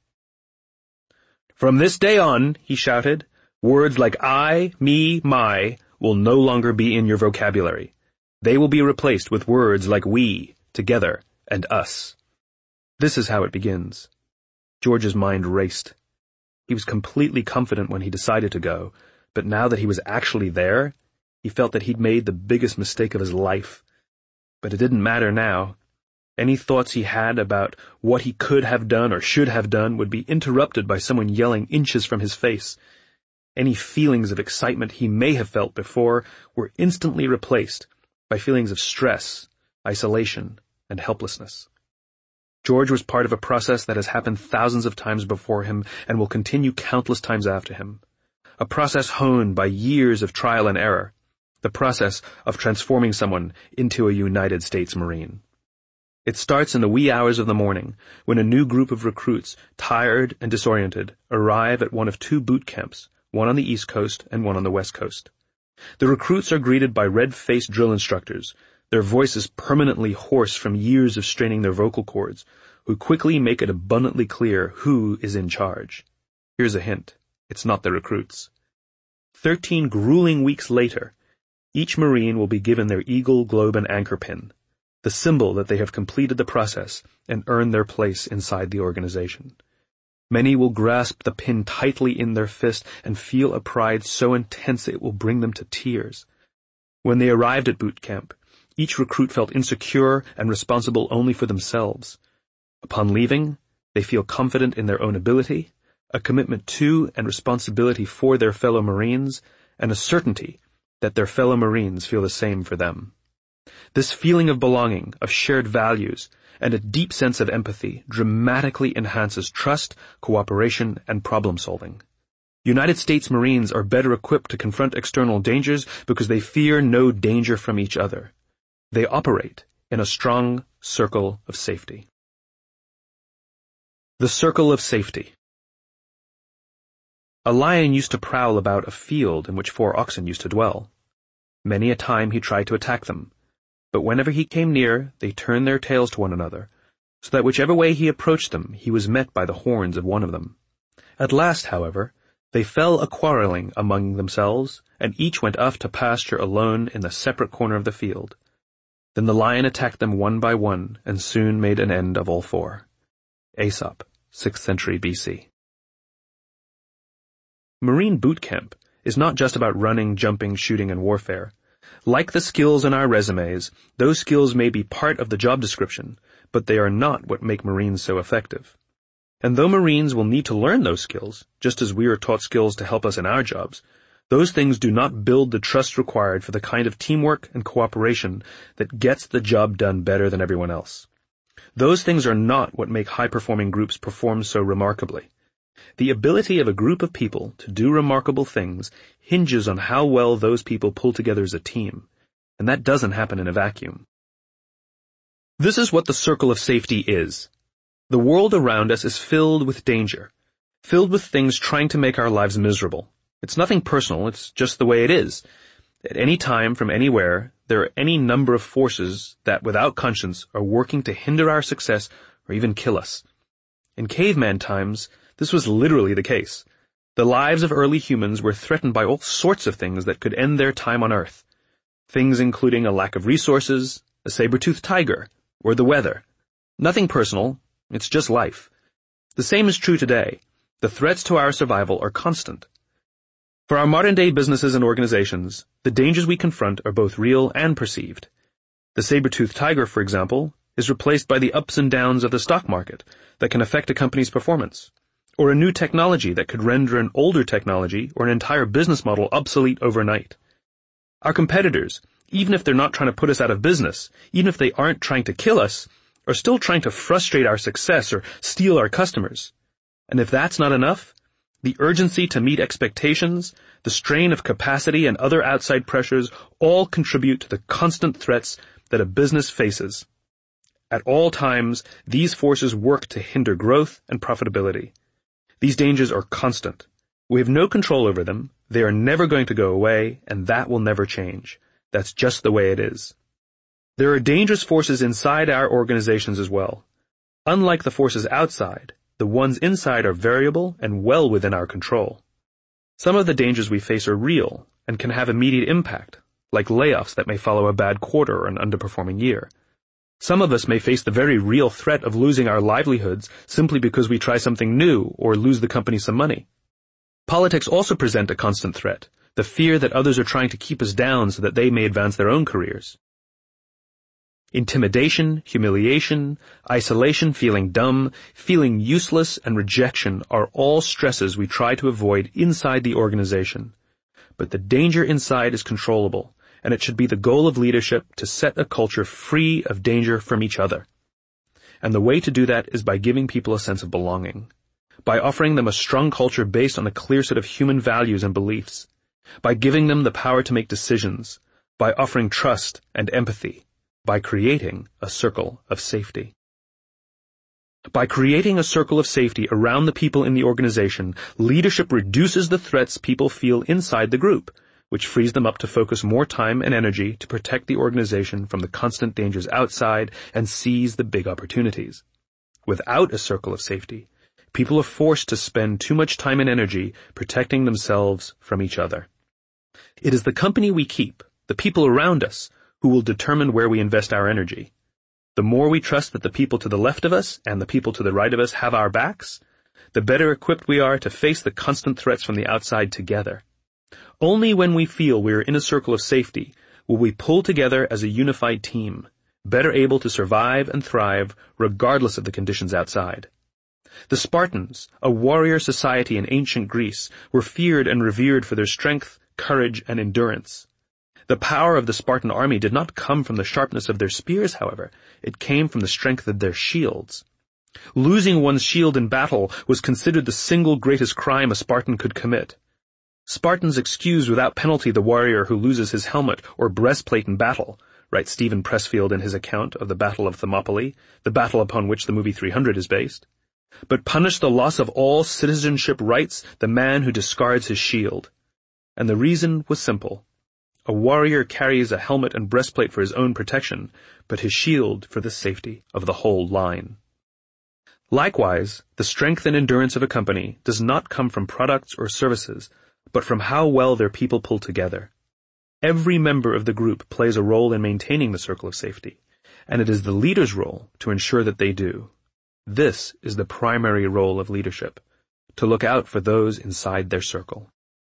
From this day on, he shouted, words like I, me, my will no longer be in your vocabulary. They will be replaced with words like we, together, and us. This is how it begins. George's mind raced. He was completely confident when he decided to go, but now that he was actually there, he felt that he'd made the biggest mistake of his life. But it didn't matter now. Any thoughts he had about what he could have done or should have done would be interrupted by someone yelling inches from his face. Any feelings of excitement he may have felt before were instantly replaced by feelings of stress, isolation, and helplessness. George was part of a process that has happened thousands of times before him and will continue countless times after him. A process honed by years of trial and error. The process of transforming someone into a United States Marine. It starts in the wee hours of the morning, when a new group of recruits, tired and disoriented, arrive at one of two boot camps, one on the East Coast and one on the West Coast. The recruits are greeted by red-faced drill instructors, their voices permanently hoarse from years of straining their vocal cords, who quickly make it abundantly clear who is in charge. Here's a hint. It's not the recruits. Thirteen grueling weeks later, each Marine will be given their eagle, globe, and anchor pin, the symbol that they have completed the process and earned their place inside the organization. Many will grasp the pin tightly in their fist and feel a pride so intense it will bring them to tears. When they arrived at boot camp, each recruit felt insecure and responsible only for themselves. Upon leaving, they feel confident in their own ability, a commitment to and responsibility for their fellow Marines, and a certainty that their fellow Marines feel the same for them. This feeling of belonging, of shared values, and a deep sense of empathy dramatically enhances trust, cooperation, and problem-solving. United States Marines are better equipped to confront external dangers because they fear no danger from each other. They operate in a strong circle of safety. The circle of safety. A lion used to prowl about a field in which four oxen used to dwell. Many a time he tried to attack them, but whenever he came near, they turned their tails to one another, so that whichever way he approached them, he was met by the horns of one of them. At last, however, they fell a-quarreling among themselves, and each went off to pasture alone in the separate corner of the field. Then the lion attacked them one by one, and soon made an end of all four. Aesop, sixth century B C. Marine boot camp is not just about running, jumping, shooting, and warfare. Like the skills in our resumes, those skills may be part of the job description, but they are not what make Marines so effective. And though Marines will need to learn those skills, just as we are taught skills to help us in our jobs, those things do not build the trust required for the kind of teamwork and cooperation that gets the job done better than everyone else. Those things are not what make high-performing groups perform so remarkably. The ability of a group of people to do remarkable things hinges on how well those people pull together as a team, and that doesn't happen in a vacuum. This is what the circle of safety is. The world around us is filled with danger, filled with things trying to make our lives miserable. It's nothing personal, it's just the way it is. At any time, from anywhere, there are any number of forces that, without conscience, are working to hinder our success or even kill us. In caveman times, this was literally the case. The lives of early humans were threatened by all sorts of things that could end their time on Earth. Things including a lack of resources, a saber-toothed tiger, or the weather. Nothing personal, it's just life. The same is true today. The threats to our survival are constant. For our modern-day businesses and organizations, the dangers we confront are both real and perceived. The saber-toothed tiger, for example, is replaced by the ups and downs of the stock market that can affect a company's performance, or a new technology that could render an older technology or an entire business model obsolete overnight. Our competitors, even if they're not trying to put us out of business, even if they aren't trying to kill us, are still trying to frustrate our success or steal our customers. And if that's not enough, the urgency to meet expectations, the strain of capacity and other outside pressures all contribute to the constant threats that a business faces. At all times, these forces work to hinder growth and profitability. These dangers are constant. We have no control over them, they are never going to go away, and that will never change. That's just the way it is. There are dangerous forces inside our organizations as well. Unlike the forces outside, the ones inside are variable and well within our control. Some of the dangers we face are real and can have immediate impact, like layoffs that may follow a bad quarter or an underperforming year. Some of us may face the very real threat of losing our livelihoods simply because we try something new or lose the company some money. Politics also present a constant threat, the fear that others are trying to keep us down so that they may advance their own careers. Intimidation, humiliation, isolation, feeling dumb, feeling useless, and rejection are all stresses we try to avoid inside the organization. But the danger inside is controllable, and it should be the goal of leadership to set a culture free of danger from each other. And the way to do that is by giving people a sense of belonging, by offering them a strong culture based on a clear set of human values and beliefs, by giving them the power to make decisions, by offering trust and empathy, by creating a circle of safety. By creating a circle of safety around the people in the organization, leadership reduces the threats people feel inside the group, which frees them up to focus more time and energy to protect the organization from the constant dangers outside and seize the big opportunities. Without a circle of safety, people are forced to spend too much time and energy protecting themselves from each other. It is the company we keep, the people around us, who will determine where we invest our energy. The more we trust that the people to the left of us and the people to the right of us have our backs, the better equipped we are to face the constant threats from the outside together. Only when we feel we are in a circle of safety will we pull together as a unified team, better able to survive and thrive regardless of the conditions outside. The Spartans, a warrior society in ancient Greece, were feared and revered for their strength, courage, and endurance. The power of the Spartan army did not come from the sharpness of their spears, however. It came from the strength of their shields. Losing one's shield in battle was considered the single greatest crime a Spartan could commit. Spartans excuse without penalty the warrior who loses his helmet or breastplate in battle, writes Stephen Pressfield in his account of the Battle of Thermopylae, the battle upon which the movie three hundred is based, but punish the loss of all citizenship rights the man who discards his shield. And the reason was simple. A warrior carries a helmet and breastplate for his own protection, but his shield for the safety of the whole line. Likewise, the strength and endurance of a company does not come from products or services, but from how well their people pull together. Every member of the group plays a role in maintaining the circle of safety, and it is the leader's role to ensure that they do. This is the primary role of leadership, to look out for those inside their circle.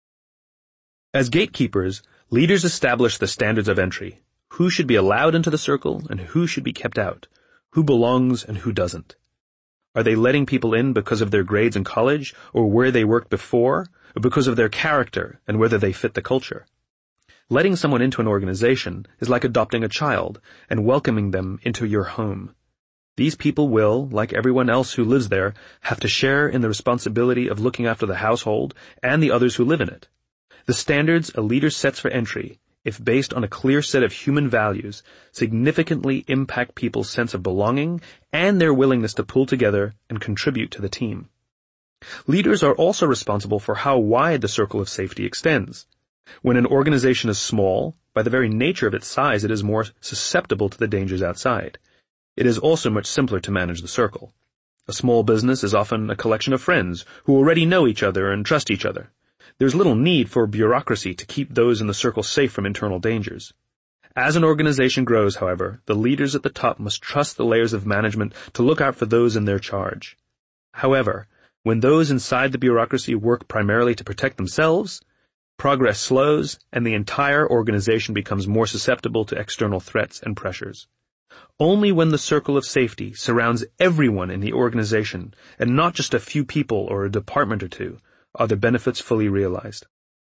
As gatekeepers, leaders establish the standards of entry, who should be allowed into the circle and who should be kept out, who belongs and who doesn't. Are they letting people in because of their grades in college or where they worked before, or because of their character and whether they fit the culture? Letting someone into an organization is like adopting a child and welcoming them into your home. These people will, like everyone else who lives there, have to share in the responsibility of looking after the household and the others who live in it. The standards a leader sets for entry, if based on a clear set of human values, significantly impact people's sense of belonging and their willingness to pull together and contribute to the team. Leaders are also responsible for how wide the circle of safety extends. When an organization is small, by the very nature of its size, it is more susceptible to the dangers outside. It is also much simpler to manage the circle. A small business is often a collection of friends who already know each other and trust each other. There's little need for bureaucracy to keep those in the circle safe from internal dangers. As an organization grows, however, the leaders at the top must trust the layers of management to look out for those in their charge. However, when those inside the bureaucracy work primarily to protect themselves, progress slows and the entire organization becomes more susceptible to external threats and pressures. Only when the circle of safety surrounds everyone in the organization, and not just a few people or a department or two, are the benefits fully realized.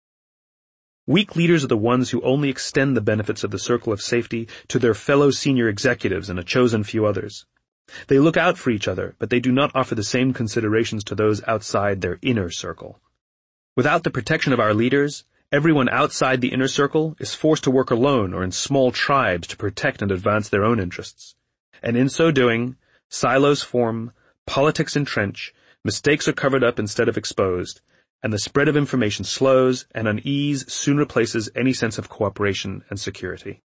Weak leaders are the ones who only extend the benefits of the circle of safety to their fellow senior executives and a chosen few others. They look out for each other, but they do not offer the same considerations to those outside their inner circle. Without the protection of our leaders, everyone outside the inner circle is forced to work alone or in small tribes to protect and advance their own interests. And in so doing, silos form, politics entrench, mistakes are covered up instead of exposed, and the spread of information slows, and unease soon replaces any sense of cooperation and security.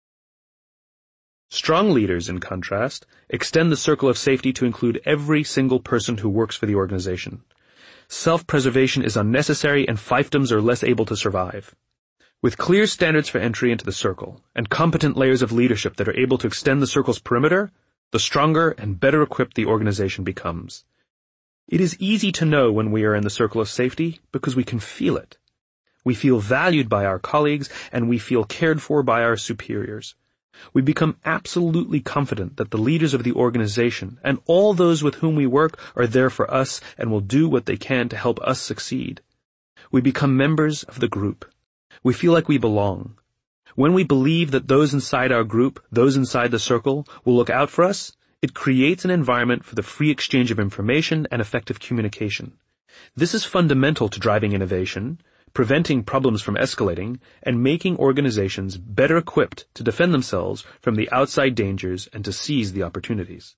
Strong leaders, in contrast, extend the circle of safety to include every single person who works for the organization. Self-preservation is unnecessary and fiefdoms are less able to survive. With clear standards for entry into the circle, and competent layers of leadership that are able to extend the circle's perimeter, the stronger and better equipped the organization becomes. It is easy to know when we are in the circle of safety because we can feel it. We feel valued by our colleagues and we feel cared for by our superiors. We become absolutely confident that the leaders of the organization and all those with whom we work are there for us and will do what they can to help us succeed. We become members of the group. We feel like we belong. When we believe that those inside our group, those inside the circle, will look out for us, it creates an environment for the free exchange of information and effective communication. This is fundamental to driving innovation, preventing problems from escalating, and making organizations better equipped to defend themselves from the outside dangers and to seize the opportunities.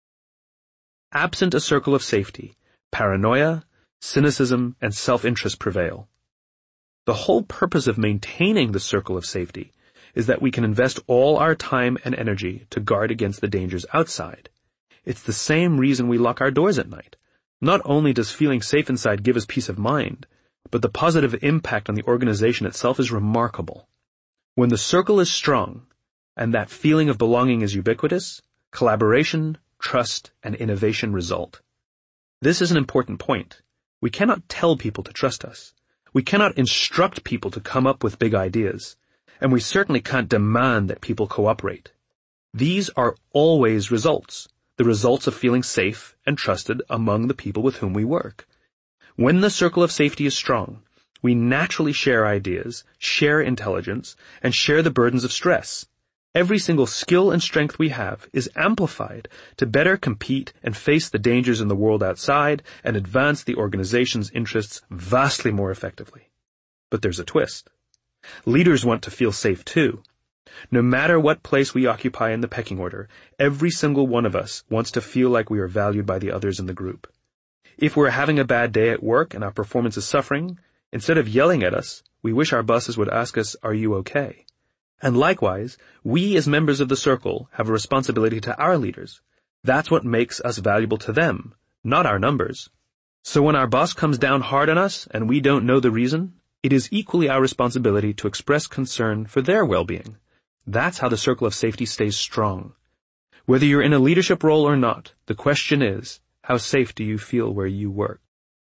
Absent a circle of safety, paranoia, cynicism, and self-interest prevail. The whole purpose of maintaining the circle of safety is that we can invest all our time and energy to guard against the dangers outside. It's the same reason we lock our doors at night. Not only does feeling safe inside give us peace of mind, but the positive impact on the organization itself is remarkable. When the circle is strong, and that feeling of belonging is ubiquitous, collaboration, trust, and innovation result. This is an important point. We cannot tell people to trust us. We cannot instruct people to come up with big ideas. And we certainly can't demand that people cooperate. These are always results, the results of feeling safe and trusted among the people with whom we work. When the circle of safety is strong, we naturally share ideas, share intelligence, and share the burdens of stress. Every single skill and strength we have is amplified to better compete and face the dangers in the world outside and advance the organization's interests vastly more effectively. But there's a twist. Leaders want to feel safe too. No matter what place we occupy in the pecking order, every single one of us wants to feel like we are valued by the others in the group. If we're having a bad day at work and our performance is suffering, instead of yelling at us, we wish our bosses would ask us, "Are you okay?" And likewise, we as members of the circle have a responsibility to our leaders. That's what makes us valuable to them, not our numbers. So when our boss comes down hard on us and we don't know the reason, it is equally our responsibility to express concern for their well-being. That's how the circle of safety stays strong. Whether you're in a leadership role or not, the question is, how safe do you feel where you work?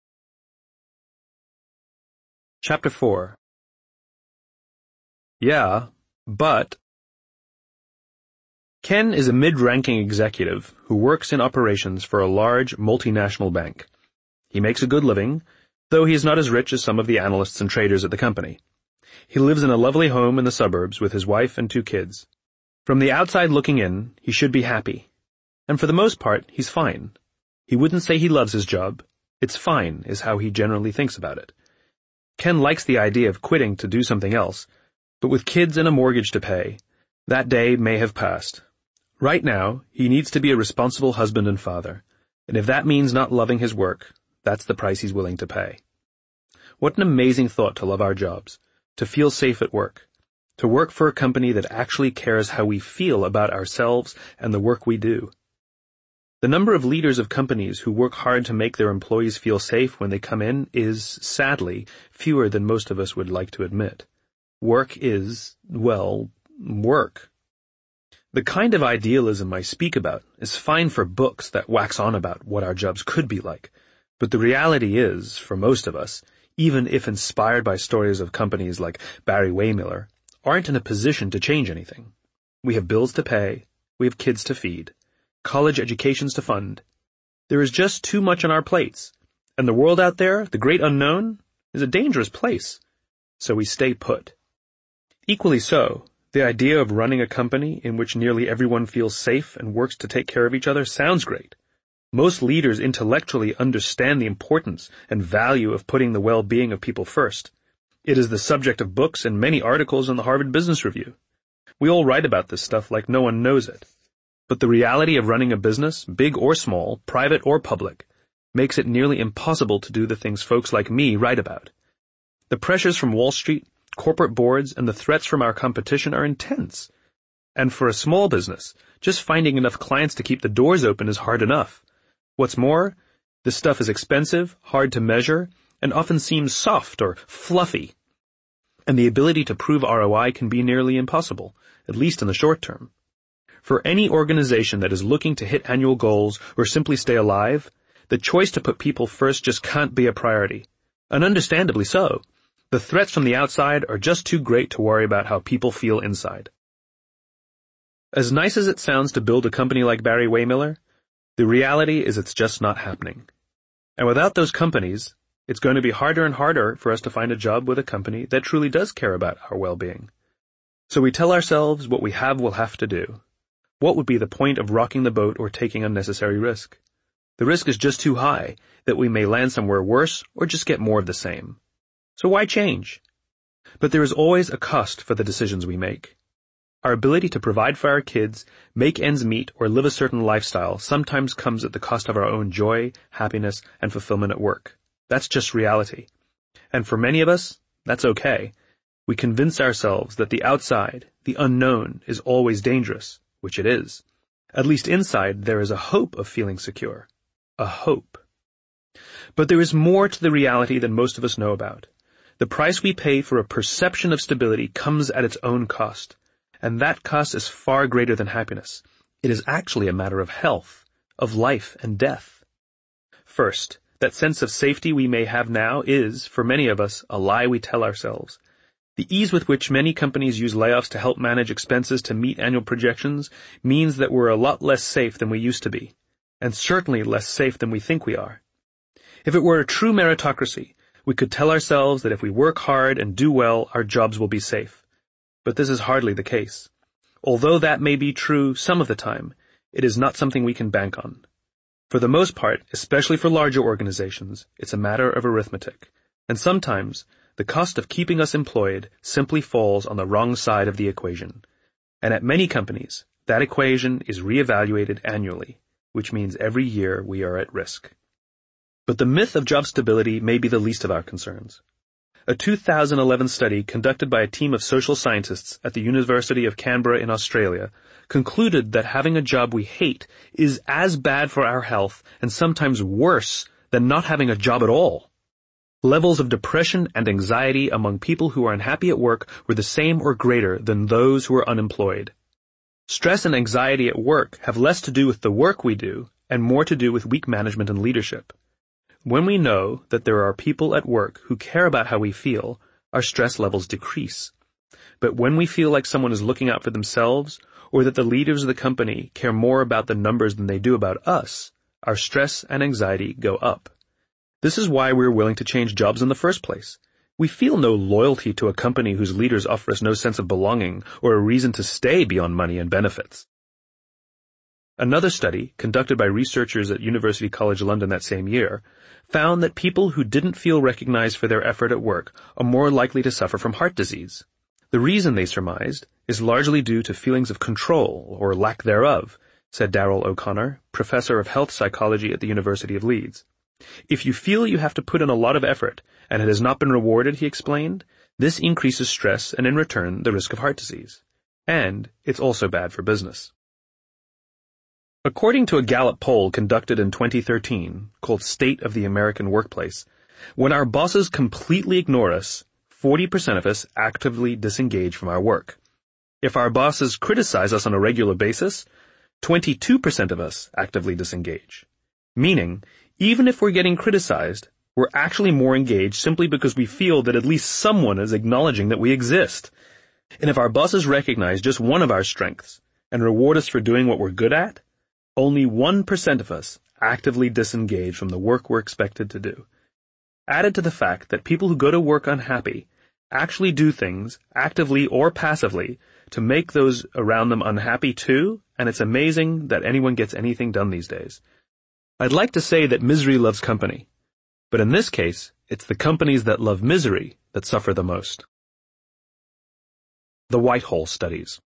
Chapter four. Yeah, but... Ken is a mid-ranking executive who works in operations for a large multinational bank. He makes a good living, though he is not as rich as some of the analysts and traders at the company. He lives in a lovely home in the suburbs with his wife and two kids. From the outside looking in, he should be happy. And for the most part, he's fine. He wouldn't say he loves his job. It's fine, is how he generally thinks about it. Ken likes the idea of quitting to do something else, but with kids and a mortgage to pay, that day may have passed. Right now, he needs to be a responsible husband and father, and if that means not loving his work, that's the price he's willing to pay. What an amazing thought to love our jobs, to feel safe at work, to work for a company that actually cares how we feel about ourselves and the work we do. The number of leaders of companies who work hard to make their employees feel safe when they come in is, sadly, fewer than most of us would like to admit. Work is, well, work. The kind of idealism I speak about is fine for books that wax on about what our jobs could be like, but the reality is, for most of us, even if inspired by stories of companies like Barry Wehmiller, aren't in a position to change anything. We have bills to pay, we have kids to feed, college educations to fund. There is just too much on our plates, and the world out there, the great unknown, is a dangerous place. So we stay put. Equally so, the idea of running a company in which nearly everyone feels safe and works to take care of each other sounds great. Most leaders intellectually understand the importance and value of putting the well-being of people first. It is the subject of books and many articles in the Harvard Business Review. We all write about this stuff like no one knows it. But the reality of running a business, big or small, private or public, makes it nearly impossible to do the things folks like me write about. The pressures from Wall Street, corporate boards, and the threats from our competition are intense. And for a small business, just finding enough clients to keep the doors open is hard enough. What's more, this stuff is expensive, hard to measure, and often seems soft or fluffy. And the ability to prove R O I can be nearly impossible, at least in the short term. For any organization that is looking to hit annual goals or simply stay alive, the choice to put people first just can't be a priority. And understandably so. The threats from the outside are just too great to worry about how people feel inside. As nice as it sounds to build a company like Barry Wehmiller, the reality is it's just not happening. And without those companies, it's going to be harder and harder for us to find a job with a company that truly does care about our well-being. So we tell ourselves what we have will have to do. What would be the point of rocking the boat or taking unnecessary risk? The risk is just too high that we may land somewhere worse or just get more of the same. So why change? But there is always a cost for the decisions we make. Our ability to provide for our kids, make ends meet, or live a certain lifestyle sometimes comes at the cost of our own joy, happiness, and fulfillment at work. That's just reality. And for many of us, that's okay. We convince ourselves that the outside, the unknown, is always dangerous, which it is. At least inside, there is a hope of feeling secure. A hope. But there is more to the reality than most of us know about. The price we pay for a perception of stability comes at its own cost, and that cost is far greater than happiness. It is actually a matter of health, of life and death. First, that sense of safety we may have now is, for many of us, a lie we tell ourselves. The ease with which many companies use layoffs to help manage expenses to meet annual projections means that we're a lot less safe than we used to be, and certainly less safe than we think we are. If it were a true meritocracy, we could tell ourselves that if we work hard and do well, our jobs will be safe. But this is hardly the case. Although that may be true some of the time, it is not something we can bank on. For the most part, especially for larger organizations, it's a matter of arithmetic. And sometimes, the cost of keeping us employed simply falls on the wrong side of the equation. And at many companies, that equation is reevaluated annually, which means every year we are at risk. But the myth of job stability may be the least of our concerns. A two thousand eleven study conducted by a team of social scientists at the University of Canberra in Australia concluded that having a job we hate is as bad for our health and sometimes worse than not having a job at all. Levels of depression and anxiety among people who are unhappy at work were the same or greater than those who are unemployed. Stress and anxiety at work have less to do with the work we do and more to do with weak management and leadership. When we know that there are people at work who care about how we feel, our stress levels decrease. But when we feel like someone is looking out for themselves, or that the leaders of the company care more about the numbers than they do about us, our stress and anxiety go up. This is why we're willing to change jobs in the first place. We feel no loyalty to a company whose leaders offer us no sense of belonging or a reason to stay beyond money and benefits. Another study, conducted by researchers at University College London that same year, found that people who didn't feel recognized for their effort at work are more likely to suffer from heart disease. The reason, they surmised, is largely due to feelings of control, or lack thereof, said Daryl O'Connor, professor of health psychology at the University of Leeds. If you feel you have to put in a lot of effort, and it has not been rewarded, he explained, This increases stress and in return the risk of heart disease. And it's also bad for business. According to a Gallup poll conducted in twenty thirteen, called State of the American Workplace, when our bosses completely ignore us, forty percent of us actively disengage from our work. If our bosses criticize us on a regular basis, twenty-two percent of us actively disengage. Meaning, even if we're getting criticized, we're actually more engaged simply because we feel that at least someone is acknowledging that we exist. And if our bosses recognize just one of our strengths and reward us for doing what we're good at, only one percent of us actively disengage from the work we're expected to do. Added to the fact that people who go to work unhappy actually do things, actively or passively, to make those around them unhappy too, and it's amazing that anyone gets anything done these days. I'd like to say that misery loves company, but in this case, it's the companies that love misery that suffer the most. The Whitehall Studies.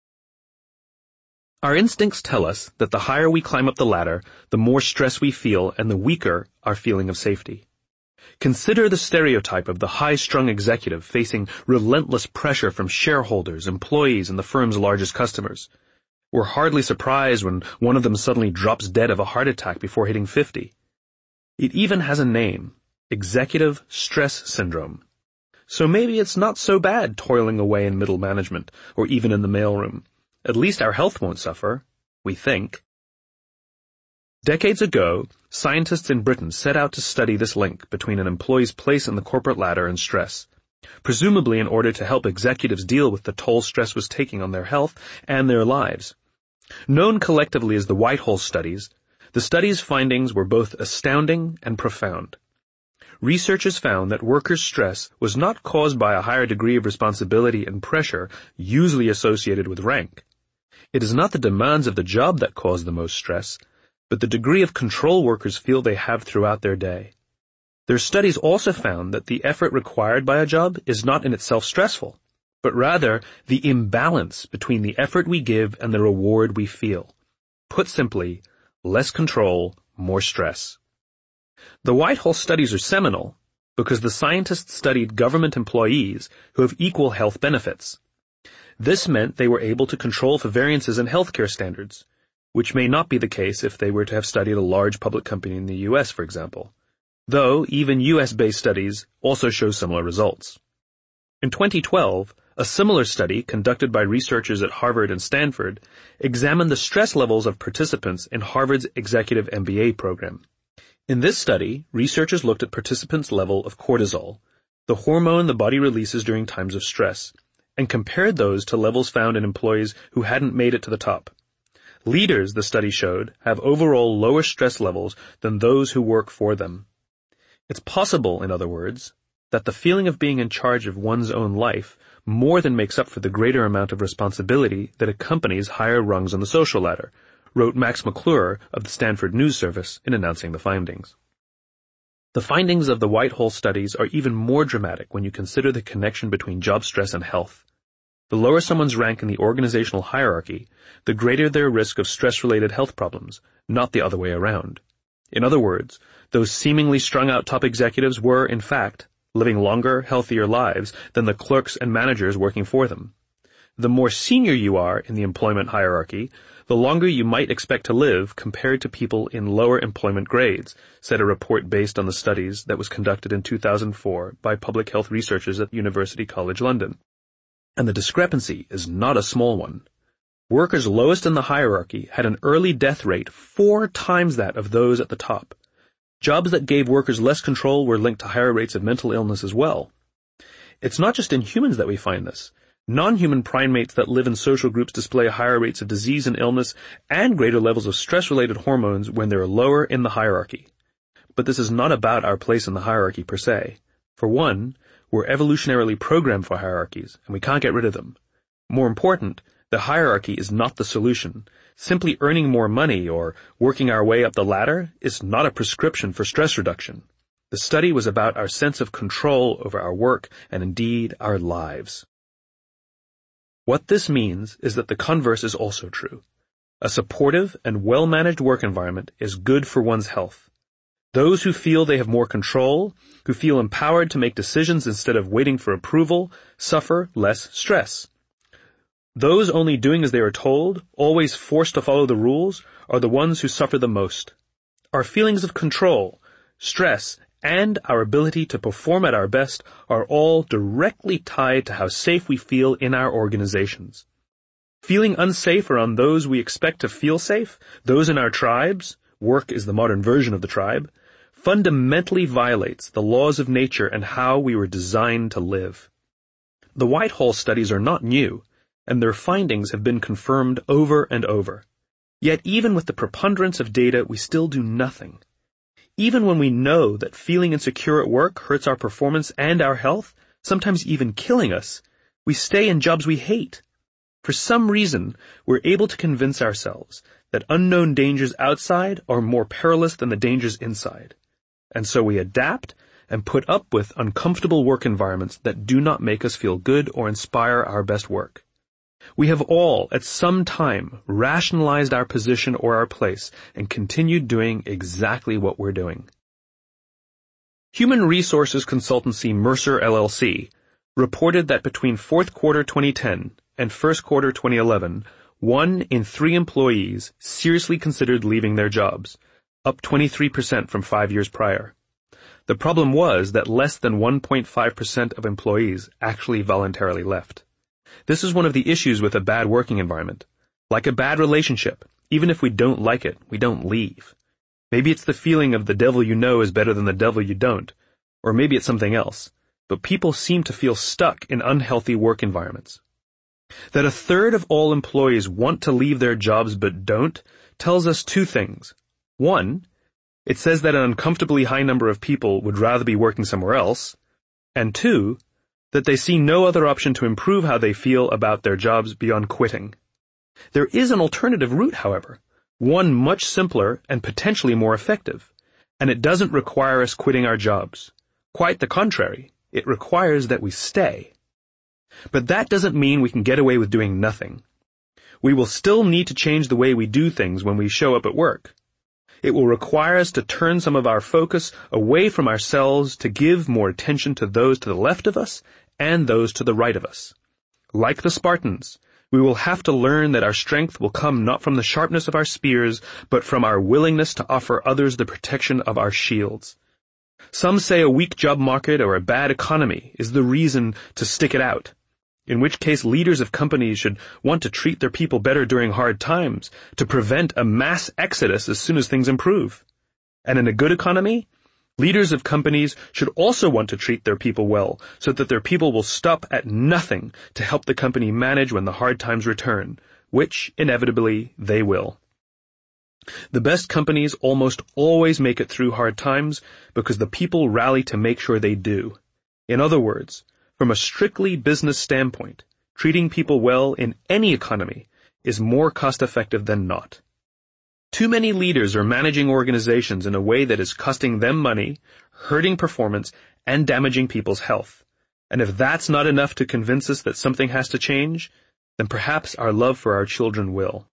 Our instincts tell us that the higher we climb up the ladder, the more stress we feel and the weaker our feeling of safety. Consider the stereotype of the high-strung executive facing relentless pressure from shareholders, employees, and the firm's largest customers. We're hardly surprised when one of them suddenly drops dead of a heart attack before hitting fifty. It even has a name, executive stress syndrome. So maybe it's not so bad toiling away in middle management or even in the mailroom. At least our health won't suffer, we think. Decades ago, scientists in Britain set out to study this link between an employee's place in the corporate ladder and stress, presumably in order to help executives deal with the toll stress was taking on their health and their lives. Known collectively as the Whitehall Studies, the study's findings were both astounding and profound. Researchers found that workers' stress was not caused by a higher degree of responsibility and pressure usually associated with rank. It is not the demands of the job that cause the most stress, but the degree of control workers feel they have throughout their day. Their studies also found that the effort required by a job is not in itself stressful, but rather the imbalance between the effort we give and the reward we feel. Put simply, less control, more stress. The Whitehall Studies are seminal because the scientists studied government employees who have equal health benefits. This meant they were able to control for variances in healthcare standards, which may not be the case if they were to have studied a large public company in the U S, for example, though even U S-based studies also show similar results. In twenty twelve, a similar study conducted by researchers at Harvard and Stanford examined the stress levels of participants in Harvard's executive M B A program. In this study, researchers looked at participants' level of cortisol, the hormone the body releases during times of stress, and compared those to levels found in employees who hadn't made it to the top. Leaders, the study showed, have overall lower stress levels than those who work for them. It's possible, in other words, that the feeling of being in charge of one's own life more than makes up for the greater amount of responsibility that accompanies higher rungs on the social ladder, wrote Max McClure of the Stanford News Service in announcing the findings. The findings of the Whitehall Studies are even more dramatic when you consider the connection between job stress and health. The lower someone's rank in the organizational hierarchy, the greater their risk of stress-related health problems, not the other way around. In other words, those seemingly strung-out top executives were, in fact, living longer, healthier lives than the clerks and managers working for them. The more senior you are in the employment hierarchy, the longer you might expect to live compared to people in lower employment grades, said a report based on the studies that was conducted in two thousand four by public health researchers at University College London. And the discrepancy is not a small one. Workers lowest in the hierarchy had an early death rate four times that of those at the top. Jobs that gave workers less control were linked to higher rates of mental illness as well. It's not just in humans that we find this. Non-human primates that live in social groups display higher rates of disease and illness and greater levels of stress-related hormones when they're lower in the hierarchy. But this is not about our place in the hierarchy per se. For one, we're evolutionarily programmed for hierarchies, and we can't get rid of them. More important, the hierarchy is not the solution. Simply earning more money or working our way up the ladder is not a prescription for stress reduction. The study was about our sense of control over our work and indeed our lives. What this means is that the converse is also true. A supportive and well-managed work environment is good for one's health. Those who feel they have more control, who feel empowered to make decisions instead of waiting for approval, suffer less stress. Those only doing as they are told, always forced to follow the rules, are the ones who suffer the most. Our feelings of control, stress, and our ability to perform at our best are all directly tied to how safe we feel in our organizations. Feeling unsafe around those we expect to feel safe, those in our tribes, work is the modern version of the tribe, fundamentally violates the laws of nature and how we were designed to live. The Whitehall studies are not new, and their findings have been confirmed over and over. Yet even with the preponderance of data, we still do nothing. Even when we know that feeling insecure at work hurts our performance and our health, sometimes even killing us, we stay in jobs we hate. For some reason, we're able to convince ourselves that unknown dangers outside are more perilous than the dangers inside. And so we adapt and put up with uncomfortable work environments that do not make us feel good or inspire our best work. We have all, at some time, rationalized our position or our place and continued doing exactly what we're doing. Human resources consultancy Mercer L L C reported that between fourth quarter twenty ten and first quarter twenty eleven, one in three employees seriously considered leaving their jobs, up twenty-three percent from five years prior. The problem was that less than one point five percent of employees actually voluntarily left. This is one of the issues with a bad working environment. Like a bad relationship, even if we don't like it, we don't leave. Maybe it's the feeling of the devil you know is better than the devil you don't, or maybe it's something else, but people seem to feel stuck in unhealthy work environments. That a third of all employees want to leave their jobs but don't tells us two things. One, it says that an uncomfortably high number of people would rather be working somewhere else, and two, that they see no other option to improve how they feel about their jobs beyond quitting. There is an alternative route, however, one much simpler and potentially more effective, and it doesn't require us quitting our jobs. Quite the contrary, it requires that we stay. But that doesn't mean we can get away with doing nothing. We will still need to change the way we do things when we show up at work. It will require us to turn some of our focus away from ourselves to give more attention to those to the left of us and those to the right of us. Like the Spartans, we will have to learn that our strength will come not from the sharpness of our spears, but from our willingness to offer others the protection of our shields. Some say a weak job market or a bad economy is the reason to stick it out, in which case leaders of companies should want to treat their people better during hard times to prevent a mass exodus as soon as things improve. And in a good economy, leaders of companies should also want to treat their people well so that their people will stop at nothing to help the company manage when the hard times return, which inevitably they will. The best companies almost always make it through hard times because the people rally to make sure they do. In other words, from a strictly business standpoint, treating people well in any economy is more cost-effective than not. Too many leaders are managing organizations in a way that is costing them money, hurting performance, and damaging people's health. And if that's not enough to convince us that something has to change, then perhaps our love for our children will.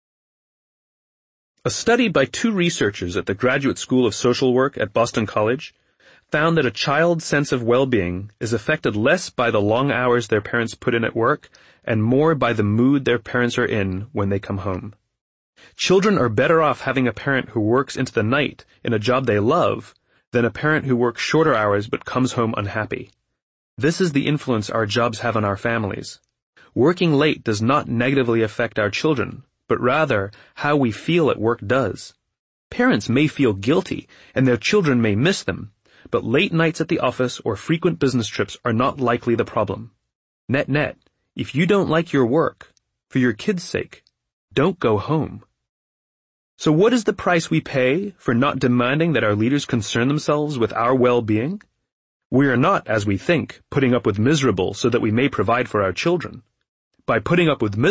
A study by two researchers at the Graduate School of Social Work at Boston College found that a child's sense of well-being is affected less by the long hours their parents put in at work and more by the mood their parents are in when they come home. Children are better off having a parent who works into the night in a job they love than a parent who works shorter hours but comes home unhappy. This is the influence our jobs have on our families. Working late does not negatively affect our children, but rather how we feel at work does. Parents may feel guilty and their children may miss them, but late nights at the office or frequent business trips are not likely the problem. Net-net, if you don't like your work, for your kids' sake, don't go home. So what is the price we pay for not demanding that our leaders concern themselves with our well-being? We are not, as we think, putting up with miserable so that we may provide for our children. By putting up with miserable,